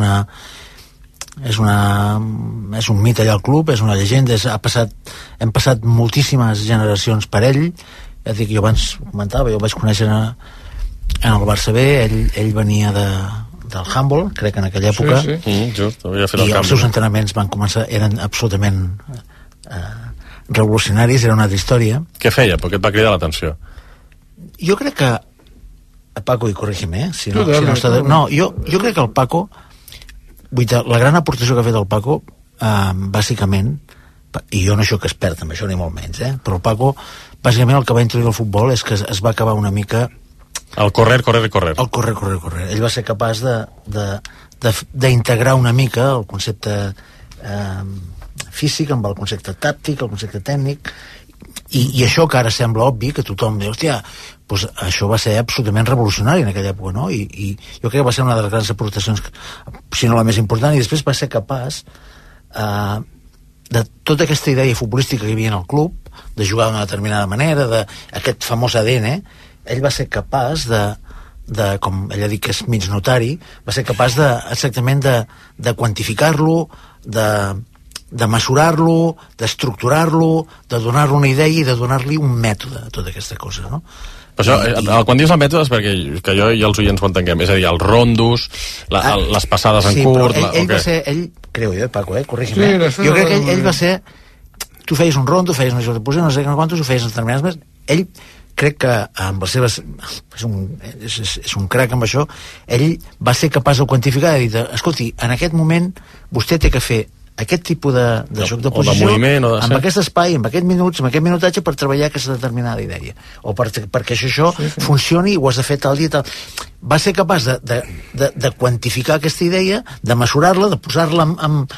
és un mite allà al club, és una llegenda, hem passat moltíssimes generacions per ell. Ja dic, jo abans comentava, jo el vaig conèixer en el Barça B, ell venia del handball, crec que en aquella època, just, i els seus entrenaments eren absolutament revolucionaris, era una altra història. Què feia? Perquè et va cridar l'atenció? Jo crec que Paco, i corrígime, jo crec que el Paco, la gran aportació que ha fet el Paco, bàsicament, i jo no soc expert en això ni molt menys, però el Paco bàsicament el que va introduir el futbol és que es va acabar una mica el correr. El correr. Ell va ser capaç d'integrar una mica el concepte físic amb el concepte tàctic, el concepte tècnic, i això que ara sembla obvi, que tothom diu, hòstia, doncs això va ser absolutament revolucionari en aquella època, no? I jo crec que va ser una de les grans aportacions, si no la més important, i després va ser capaç de tota aquesta idea futbolística que hi havia en el club, de jugar d'una determinada manera, d'aquest famós ADN, ell va ser capaç de com ella diu que és mig notari, va ser capaç exactament de quantificar-lo, de mesurar-lo, d'estructurar-lo, de donar-lo una idea i de donar-li un mètode a tota aquesta cosa, no? Però això, quan dius el mètode és perquè que jo i els oients ho entenguem, és a dir, els rondos, les passades en curt... Sí, però ell va ser, creu jo, Paco, corrígim, jo crec que ell va ser, tu feies un rondo, feies una joc de posició, no sé quantos, ho feies en determinats més, ell crec que amb les seves és un crac amb això, ell va ser capaç de quantificar i de dir, escolti, en aquest moment vostè té que fer aquest tipus de joc de posició amb aquest espai, amb aquests minuts, amb aquest minutatge per treballar aquesta determinada idea o perquè això funcioni i ho has de fer tal dia tal. Va ser capaç de quantificar aquesta idea, de mesurar-la, de posar-la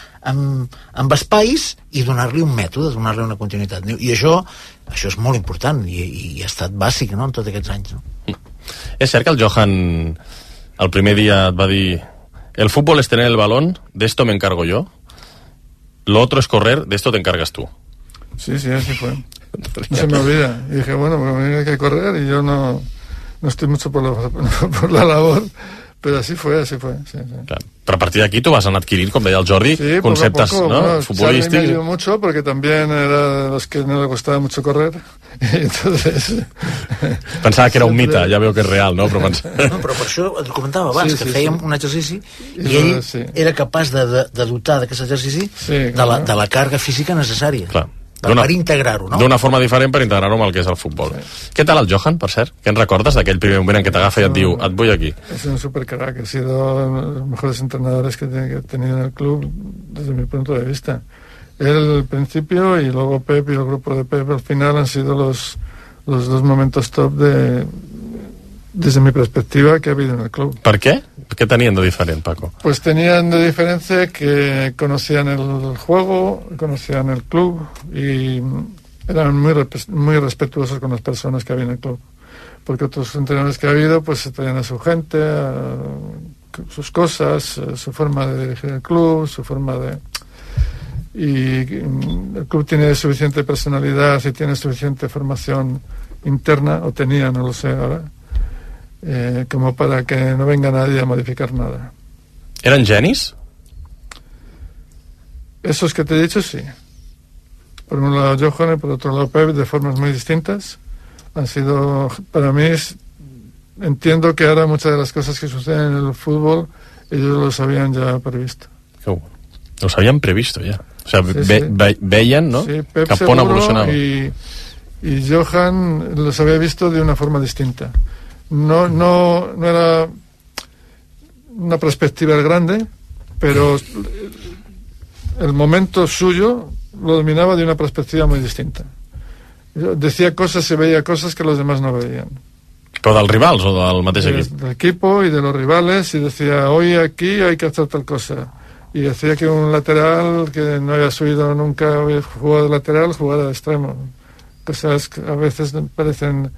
amb espais i donar-li un mètode, donar-li una continuïtat, i això és molt important i ha estat bàsic, no?, en tots aquests anys, no? És cert que el Johan el primer dia et va dir el fútbol es tener el balón, de esto me encargo yo, lo otro es correr, de esto te encargas tú. Sí, así fue. No se me olvida. Y dije, bueno, hay que correr y yo no estoy mucho por la labor, pero así fue. Sí. Claro. Pero a partir de aquí tú vas a adquirir, como decía el Jordi, conceptos, poco, ¿no? Bueno, futbolísticos. Me ayudó mucho porque también era de los que no le gustaba mucho correr. Entonces... Pensava que era un mite, ja veu que és real, no? Però per això et comentava abans, que fèiem un exercici i ell era capaç de dotar d'aquest exercici de la càrrega física necessària. Clar. Per integrar-ho, no? D'una forma diferent per integrar-ho amb el que és el futbol. Què tal el Johan, per cert? Què en recordes d'aquell primer moment en què t'agafa i et diu, et vull aquí? Es un supercrack, ha sido uno de los mejores entrenadores que he tenido en el club desde mi punto de vista. Él al principio y luego Pep y el grupo de Pep al final han sido los dos momentos top desde mi perspectiva que ha habido en el club. ¿Por qué? ¿Qué tenían de diferente, Paco? Pues tenían de diferencia que conocían el juego, conocían el club y eran muy respetuosos con las personas que había en el club. Porque otros entrenadores que ha habido pues se traían a su gente, a sus cosas, su forma de dirigir el club, su forma de... Y el club tiene suficiente personalidad y tiene suficiente formación interna, o tenía, no lo sé ahora, como para que no venga nadie a modificar nada. ¿Eran genis? Esos que te he dicho, sí. Por un lado Johan y por otro lado Pep, de formas muy distintas. Han sido, para mí, entiendo que ahora muchas de las cosas que suceden en el fútbol ellos los habían ya previsto. Qué bueno. Los habían previsto ya. O sea, veían, ¿no? Sí, Pep Cap on evolucionava. Y Johan los había visto de una forma distinta. No era una perspectiva grande, pero el momento suyo lo dominaba de una perspectiva muy distinta. Decía cosas y veía cosas que los demás no veían. ¿Pero del rivals o del mateix equip? Del equipo y de los rivales, y decía, hoy aquí hay que hacer tal cosa. Y decía que un lateral que no había subido nunca, había jugado de lateral, jugara de extremo. Cosas que a veces parecen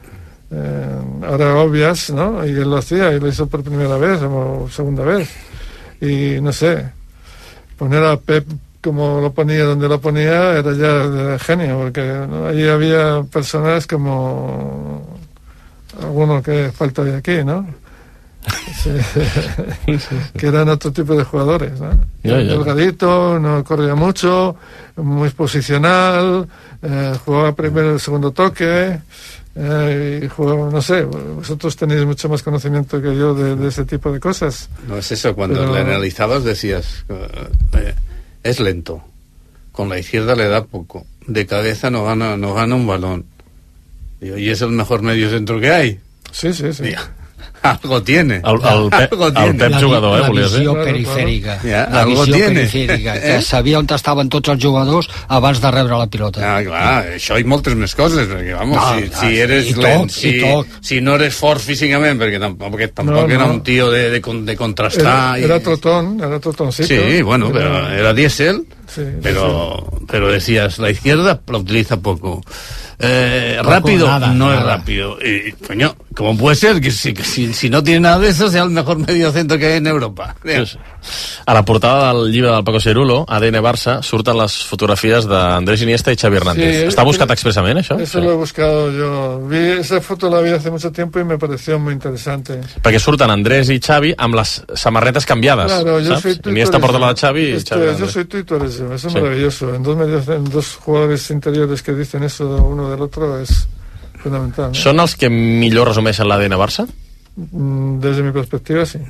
ahora obvias, ¿no? Y él lo hacía, y lo hizo por primera vez o segunda vez. Y no sé, poner a Pep como lo ponía, donde lo ponía, era ya de genio, porque ¿no? Allí había personas como alguno que falta de aquí, ¿no? Sí. Que eran otro tipo de jugadores, ¿no? Delgadito, no corría mucho, muy posicional, jugaba primero el segundo toque, y jugaba, no sé, vosotros tenéis mucho más conocimiento que yo de ese tipo de cosas. No es eso, cuando le analizabas decías, es lento, con la izquierda le da poco, de cabeza no gana un balón, y es el mejor medio centro que hay. Sí. Algo tiene. El Pep jugador, la visió perifèrica. La algo visió tiene. perifèrica, que sabia on estaven tots els jugadors abans de rebre la pilota. Clar, això i moltes més coses, perquè, vamos, si eres lent, si no eres fort físicament, perquè tampoc era un tío de contrastar. Era trotoncito. Sí, bueno, pero era diésel, pero decías, la izquierda la utiliza poco. Rápido, no es rápido. Y, coño, ¿cómo puede ser que si no tiene nada de eso sea el mejor mediocentro que hay en Europa? Sí. A la portada del llibre del Paco Cerulo, ADN Barça, surten les fotografies d'Andrés Iniesta y Xavi Hernández. ¿Está buscat expresament, això? Eso lo he buscado yo. Esa foto la vi hace mucho tiempo y me pareció muy interesante. Perquè surten Andrés i Xavi amb les samarretes canviades, claro, yo soy Iniesta porta la de Xavi y Xavi yo soy tú y tú eres yo. Eso es maravilloso. En dos jugadores interiores que dicen eso uno del otro es fundamental, ¿no? Són els que millor resumeixen l'ADN Barça? Desde mi perspectiva, sí.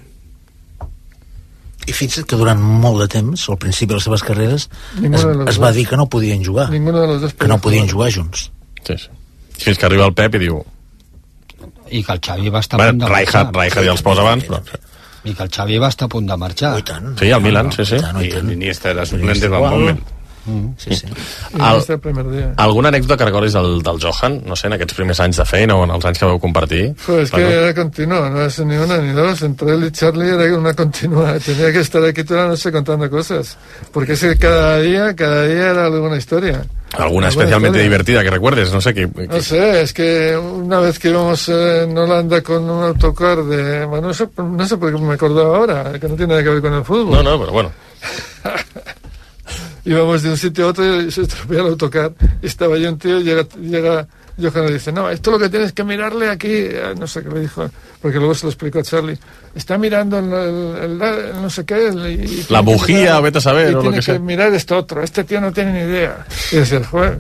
I fixa't que durant molt de temps, al principi de les seves carreres, es va dir que no podien jugar, que no podien jugar junts. Sí. Fins que arriba el Pep i diu... I que el Xavi va estar a punt de marxar. Rijkaard ja els posa abans, però... I que el Xavi va estar a punt de marxar. Sí, al Milan, sí. I Iniesta era suplent de bon moment. Sí. Alguna anècdota que recordis del Johan, no sé, en aquests primers anys de feina o en els anys que vau compartir? Pues que era continua, no es ni una ni dos. Entre él y Charlie era una continua. Tenía que estar aquí toda la noche contando cosas, porque es que cada día era alguna historia. ¿Alguna especialmente divertida que recuerdes? No sé qué. No sé, es que una vez que íbamos en Holanda con un autocar de... Bueno, no sé por qué me acordaba ahora, que no tiene nada que ver con el fútbol. No, pero bueno. Íbamos de un sitio a otro y se estropea el autocar y estaba yo un tío y llega Johan y dice, no, esto lo que tienes que mirarle aquí, no sé qué me dijo, porque luego se lo explicó a Charlie, está mirando el no sé qué la bujía, vete a saber, y o lo que sea, tiene que mirar esto otro, este tío no tiene ni idea. Y decía, joder,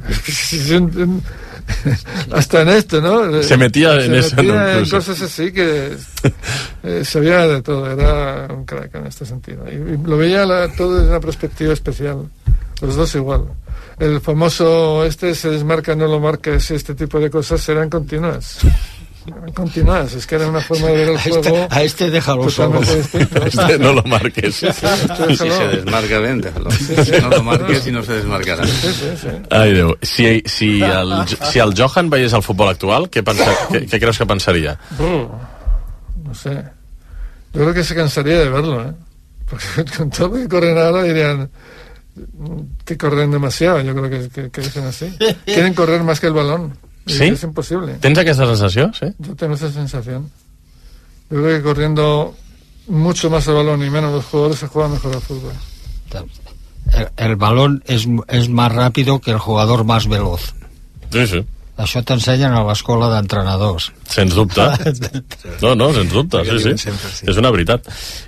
hasta en esto, ¿no? Se metía en cosas así que sabía de todo, era un crack en este sentido y lo veía todo desde una perspectiva especial, los dos igual. El famoso se desmarca, no lo marques, este tipo de cosas eran continuas, es que era una forma de ver el juego. A este déjalo solo. No lo marques. Si se desmarca, ven, déjalo. No lo marques y no se desmarcarà. Ai, Déu. Si el Johan veiés el futbol actual, què creus que pensaria? No sé. Yo creo que se cansaría de verlo, ¿eh? Porque con todo lo que corren ahora dirían que corren demasiado, yo creo que dicen así. Quieren correr más que el balón. ¿Sí? Es imposible. ¿Tens aquesta sensació? Sí. Yo tengo esa sensación. Yo creo que corriendo mucho más el balón y menos los jugadores se juega mejor al fútbol. El balón es más rápido que el jugador más veloz. Sí. Això t'ensenyen a l'escola d'entrenadors. Sens dubte. No, sens dubte. Sí. És una veritat.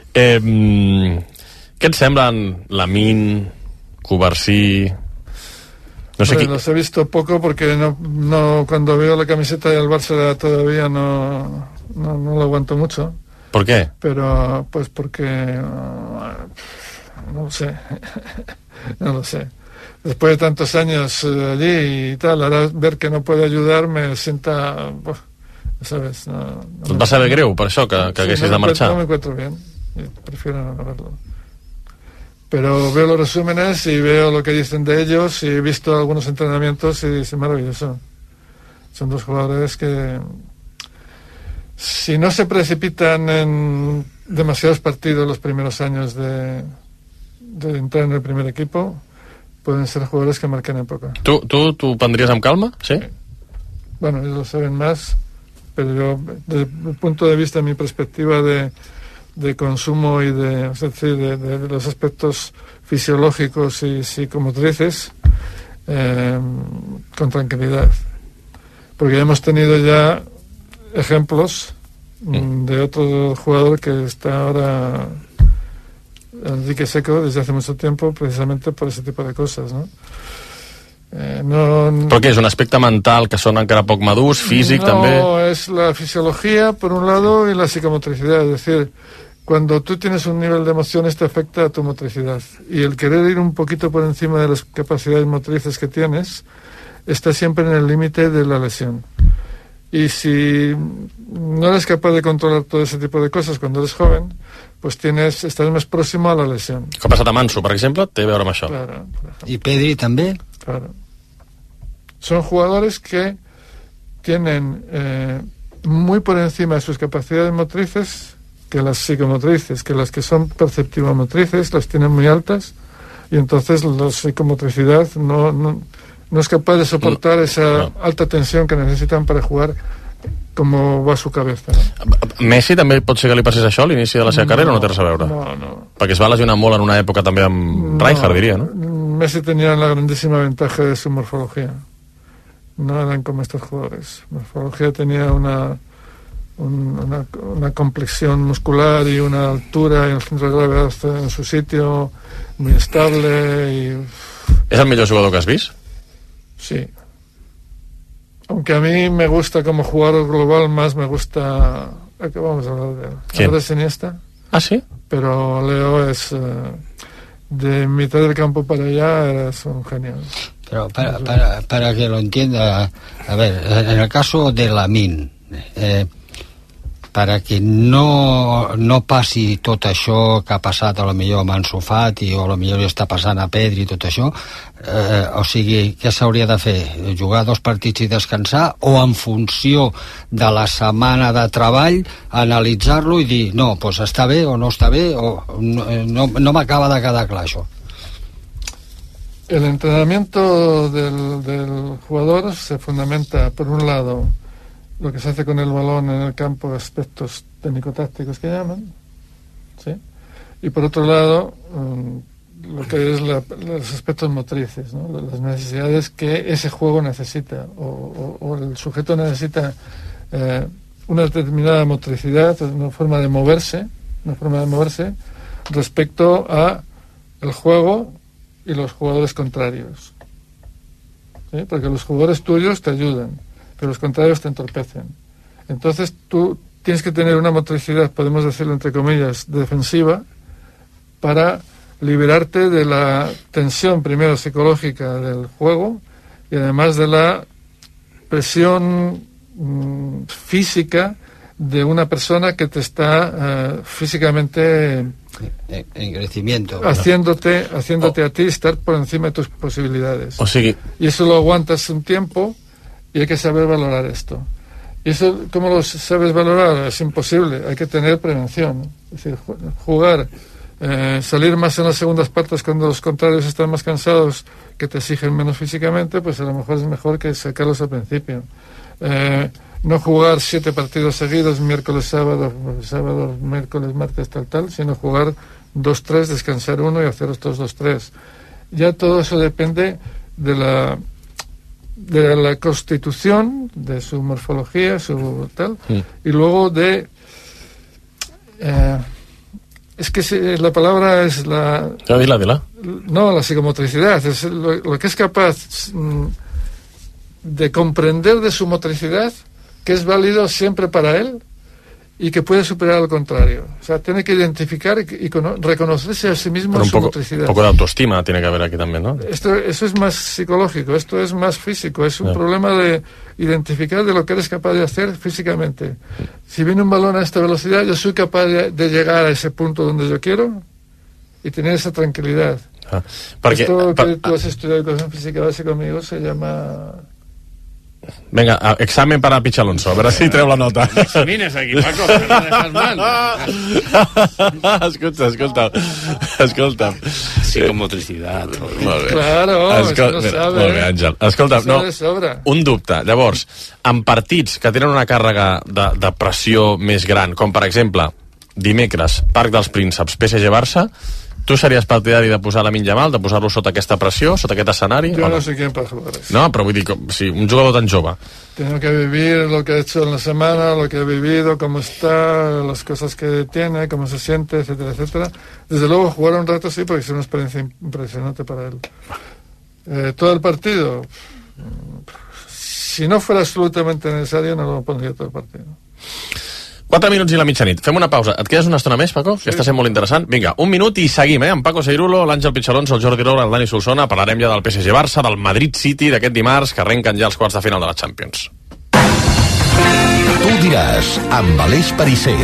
Què et semblen Lamine, Cubarsí? No sé los he visto poco porque no cuando veo la camiseta del Barça todavía no lo aguanto mucho. ¿Por qué? Pero pues porque no lo sé. Después de tantos años allí y tal, ahora ver que no puede ayudar me sienta, ¿sabes? Et va saber greu per això que haguessis de marxar? No me encuentro bien, prefiero no verlo. Pero veo los resúmenes y veo lo que dicen de ellos y he visto algunos entrenamientos y es maravilloso. Son dos jugadores que, si no se precipitan en demasiados partidos los primeros años de entrar en el primer equipo, pueden ser jugadores que marquen época. ¿Tú prendries amb calma? Sí? Bueno, ellos lo saben más, pero yo, desde el punto de vista, mi perspectiva de consumo y es decir, de los aspectos fisiológicos y psicomotrices, con tranquilidad. Porque hemos tenido ya ejemplos de otro jugador que está ahora en dique seco desde hace mucho tiempo, precisamente por ese tipo de cosas, ¿no? Però què és, un aspecte mental que són encara poc madurs, físic també? No, es la fisiología por un lado y la psicomotricidad, es decir, cuando tú tienes un nivel de emociones te afecta a tu motricidad, y el querer ir un poquito por encima de las capacidades motrices que tienes está siempre en el límite de la lesión. Y si no eres capaz de controlar todo ese tipo de cosas cuando eres joven, pues estás más próximo a la lesión. Que ha passat a Manso, per exemple, té a veure amb això. Claro. ¿Y Pedri también? Claro. Son jugadores que tienen muy por encima de sus capacidades motrices que las psicomotrices, que las que son perceptivo-motrices las tienen muy altas, y entonces la psicomotricidad no es capaz de soportar esa alta tensión que necesitan para jugar com va a su cabeza. Messi també pot ser que li passés això a l'inici de la seva carrera o no té res a veure? No. Perquè es va lesionar molt en una època també amb Rijkaard, diria, no? Messi tenía la grandísima ventaja de su morfología. No eran como estos jugadores. Morfología tenía una complexión muscular y una altura y el centro de gravedad en su sitio muy estable y... ¿Es el millor jugador que has vist? Sí. Aunque a mí me gusta como jugador global, más me gusta... Vamos a hablar de él. ¿Quién? Andrés Iniesta. ¿Ah, sí? Pero Leo es... de mitad del campo para allá es un genio. Pero para que lo entienda, a ver, en el caso de Lamine, para que no passi tot això que ha passat a lo millor amb Ansu Fati o a lo millor està passant a Pedri i tot això, o sigui, què s'hauria de fer? Jugar 2 partits i descansar, o en funció de la setmana de treball analitzar-lo i dir, no, doncs està bé o no està bé, o no m'acaba de quedar clar això. El entrenamiento del jugador se fundamenta, por un lado, lo que se hace con el balón en el campo, aspectos técnico-tácticos que llaman, ¿sí? Y por otro lado, lo que es los aspectos motrices, ¿no? Las necesidades que ese juego necesita, o el sujeto necesita una determinada motricidad, una forma de moverse respecto a el juego y los jugadores contrarios, ¿sí? Porque los jugadores tuyos te ayudan, pero los contrarios te entorpecen. Entonces tú tienes que tener una motricidad, podemos decirlo entre comillas, defensiva, para liberarte de la tensión primero psicológica del juego y además de la presión física de una persona que te está físicamente en crecimiento, haciéndote a ti estar por encima de tus posibilidades. O sigui... Y eso lo aguantas un tiempo y hay que saber valorar esto. Y eso, ¿cómo lo sabes valorar? Es imposible, hay que tener prevención, ¿no? Es decir, jugar, salir más en las segundas partes cuando los contrarios están más cansados, que te exigen menos físicamente, pues a lo mejor es mejor que sacarlos al principio. No jugar 7 partidos seguidos, miércoles, sábado, miércoles, martes, tal, sino jugar 2-3, descansar 1 y hacer estos 2-3. Ya todo eso depende de la constitución, de su morfología, su tal, y luego de... es que la palabra es la... Dila. No, la psicomotricidad, es lo que es capaz de comprender de su motricidad, que es válido siempre para él y que puede superar al contrario. O sea, tiene que identificar y reconocerse a sí mismo su motricidad. Un poco de autoestima tiene que haber aquí también, ¿no? Eso es más psicológico, esto es más físico, es un problema de identificar de lo que eres capaz de hacer físicamente. Si viene un balón a esta velocidad, yo soy capaz de llegar a ese punto donde yo quiero y tener esa tranquilidad. Esto que tú has estudiado educación física base conmigo se llama... Venga, examen para Pichi Alonso, a veure si treu la nota. Examines aquí, Paco, que no dejas mal. Escolta. psicomotricidad. Claro, no sabe. Molt bé, Àngel. Escolta, un dubte. Llavors, en partits que tenen una càrrega de pressió més gran, com per exemple, dimecres, Parc dels Prínceps, PSG-Barça, tu series partidari de posar Lamine Yamal, de posar-lo sota aquesta pressió, sota aquest escenari? Yo no sé quién para jugar eso. No, però vull dir, sí, un jugador tan jove. Tengo que vivir lo que ha hecho en la semana, lo que ha vivido, cómo está, las cosas que tiene, cómo se siente, etcétera, etcétera. Desde luego, jugar un rato sí, porque es una experiencia impresionante para él. Todo el partido, si no fuera absolutamente necesario, no lo pondría todo el partido. 4 minuts i la mitjanit. Fem una pausa. Et quedes una estona més, Paco? Sí. Que està sent molt interessant. Vinga, 1 minut i seguim, amb Paco Seirulo, l'Àngel Pitxalons, el Jordi Roura, el Dani Solsona. Parlarem ja del PSG-Barça, del Madrid-City, d'aquest dimarts, que arrenquen ja els quarts de final de la Champions. Tu diràs, amb Aleix Perisser.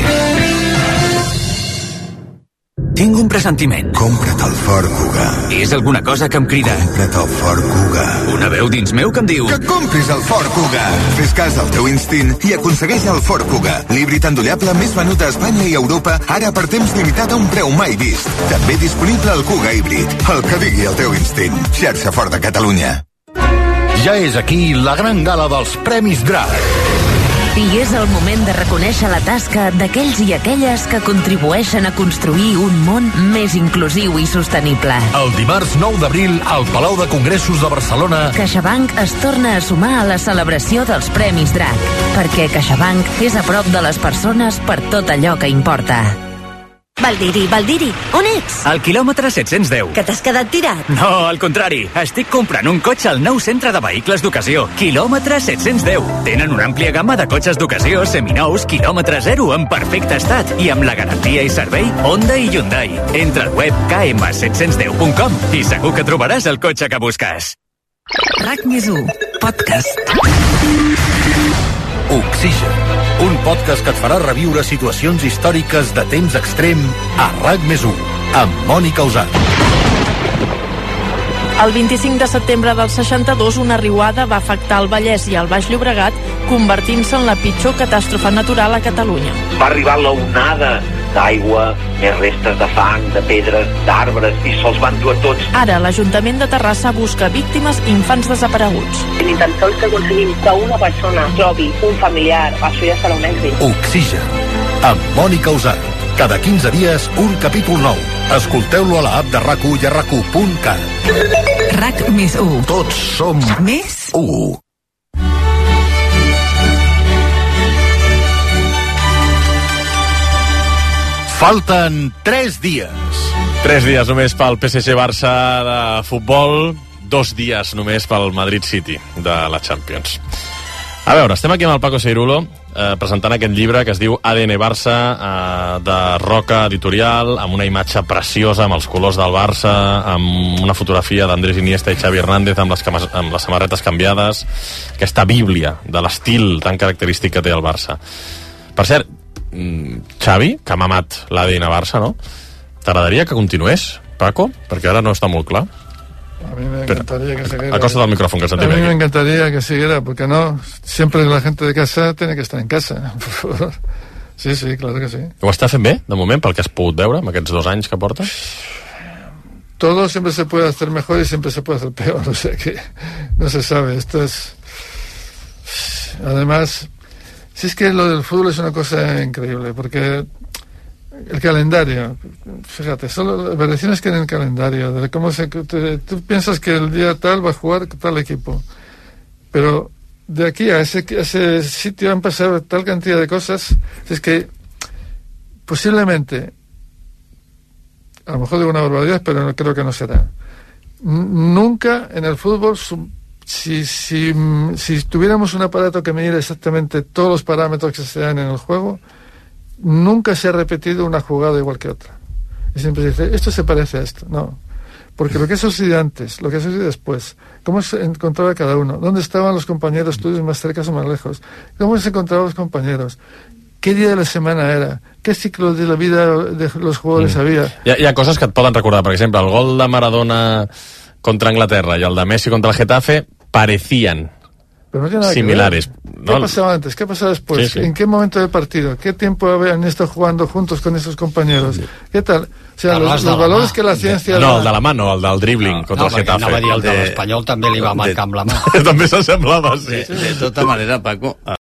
Tinc un pressentiment. Compra't el Ford Kuga. És alguna cosa que em crida. Compra't el Ford Kuga. Una veu dins meu que em diu... Que compris el Ford Kuga. Fes cas al teu instint i aconsegueix el Ford Kuga. L'híbrid endollable més venut a Espanya i Europa, ara per temps limitat a un preu mai vist. També disponible el Kuga híbrid. El que digui el teu instint. Xarxa Ford de Catalunya. Ja és aquí la gran gala dels Premis Drac. I és el moment de reconèixer la tasca d'aquells i aquelles que contribueixen a construir un món més inclusiu i sostenible. El dimarts 9 d'abril, al Palau de Congressos de Barcelona, CaixaBank es torna a sumar a la celebració dels Premis Drac, perquè CaixaBank és a prop de les persones per tot allò que importa. Valdiri, on ets? Al quilòmetre 710. Que t'has quedat tirat? No, al contrari. Estic comprant un cotxe al nou centre de vehicles d'ocasió. Quilòmetre 710. Tenen una àmplia gamma de cotxes d'ocasió, seminous, quilòmetre zero, en perfecte estat. I amb la garantia i servei Honda i Hyundai. Entra al web km710.com i segur que trobaràs el cotxe que busques. RAC+1, podcast. Oxigen, un podcast que et farà reviure situacions històriques de temps extrem a RAC+1, amb Mònica Usat. El 25 de setembre del 62, una riuada va afectar el Vallès i el Baix Llobregat, convertint-se en la pitjor catàstrofe natural a Catalunya. Va arribar l'onada d'aigua, més restes de fang, de pedres, d'arbres, i se'ls van dur a tots. Ara, l'Ajuntament de Terrassa busca víctimes i infants desapareguts. Ni tan sols que aconseguim que una persona trobi un familiar, això ja serà un èxit. Oxigen, amb Mònica Usat. Cada 15 dies, un capítol nou. Escolteu-lo a l'app de RAC1 i a RAC1.cat. RAC+1. Tots som més 1. Falten 3 dies. 3 dies només pel PSG-Barça de futbol, 2 dies només pel Madrid-City de la Champions. A veure, estem aquí amb el Paco Seirulo, presentant aquest llibre que es diu ADN Barça, de Roca Editorial, amb una imatge preciosa, amb els colors del Barça, amb una fotografia d'Andrés Iniesta i Xavi Hernández amb les samarretes canviades, aquesta bíblia de l'estil tan característic que té el Barça. Per cert, Xavi, que ha mamat l'ADN Barça, no? T'agradaria que continués, Paco? Perquè ara no està molt clar. A mí me encantaría que siguiera. Acosta del micrófono, que se entiende. A mí me encantaría que siguiera, porque no, siempre la gente de casa tiene que estar en casa, por favor. Sí, sí, claro que sí. Ho està fent bé, de moment, pel que has pogut veure, amb aquests 2 anys que porta? Todo siempre se puede hacer mejor y siempre se puede hacer peor, o sea que no se sabe. Esto es... Además, si es que lo del fútbol es una cosa increíble, porque el calendario, fíjate, solo variaciones que en el calendario, de cómo tú piensas que el día tal va a jugar tal equipo, pero de aquí a ese sitio han pasado tal cantidad de cosas, es que posiblemente, a lo mejor digo una barbaridad, pero no, creo que no será. Nunca en el fútbol, si tuviéramos un aparato que midiera exactamente todos los parámetros que se dan en el juego, nunca se ha repetido una jugada igual que otra. Y siempre se dice, esto se parece a esto. No. Porque lo que ha sucedido antes, lo que ha sucedido después, cómo se encontraba cada uno, dónde estaban los compañeros tuyos más cerca o más lejos, cómo se encontraban los compañeros, qué día de la semana era, qué ciclo de la vida de los jugadores había. Hi ha coses que et poden recordar. Per exemple, el gol de Maradona contra Anglaterra y el de Messi contra el Getafe parecían similares. ¿Qué ha pasado antes? ¿Qué ha pasado después? Sí, sí. ¿En qué momento del partido? ¿Qué tiempo habían estado jugando juntos con esos compañeros? ¿Qué tal? O sea, los valores que la ciencia... No, el de la mà no, el del dribbling contra el Getafe. Anava a dir, el de l'Espanyol també li va marcar amb la mà. També s'assemblava, sí. De tota manera, Paco,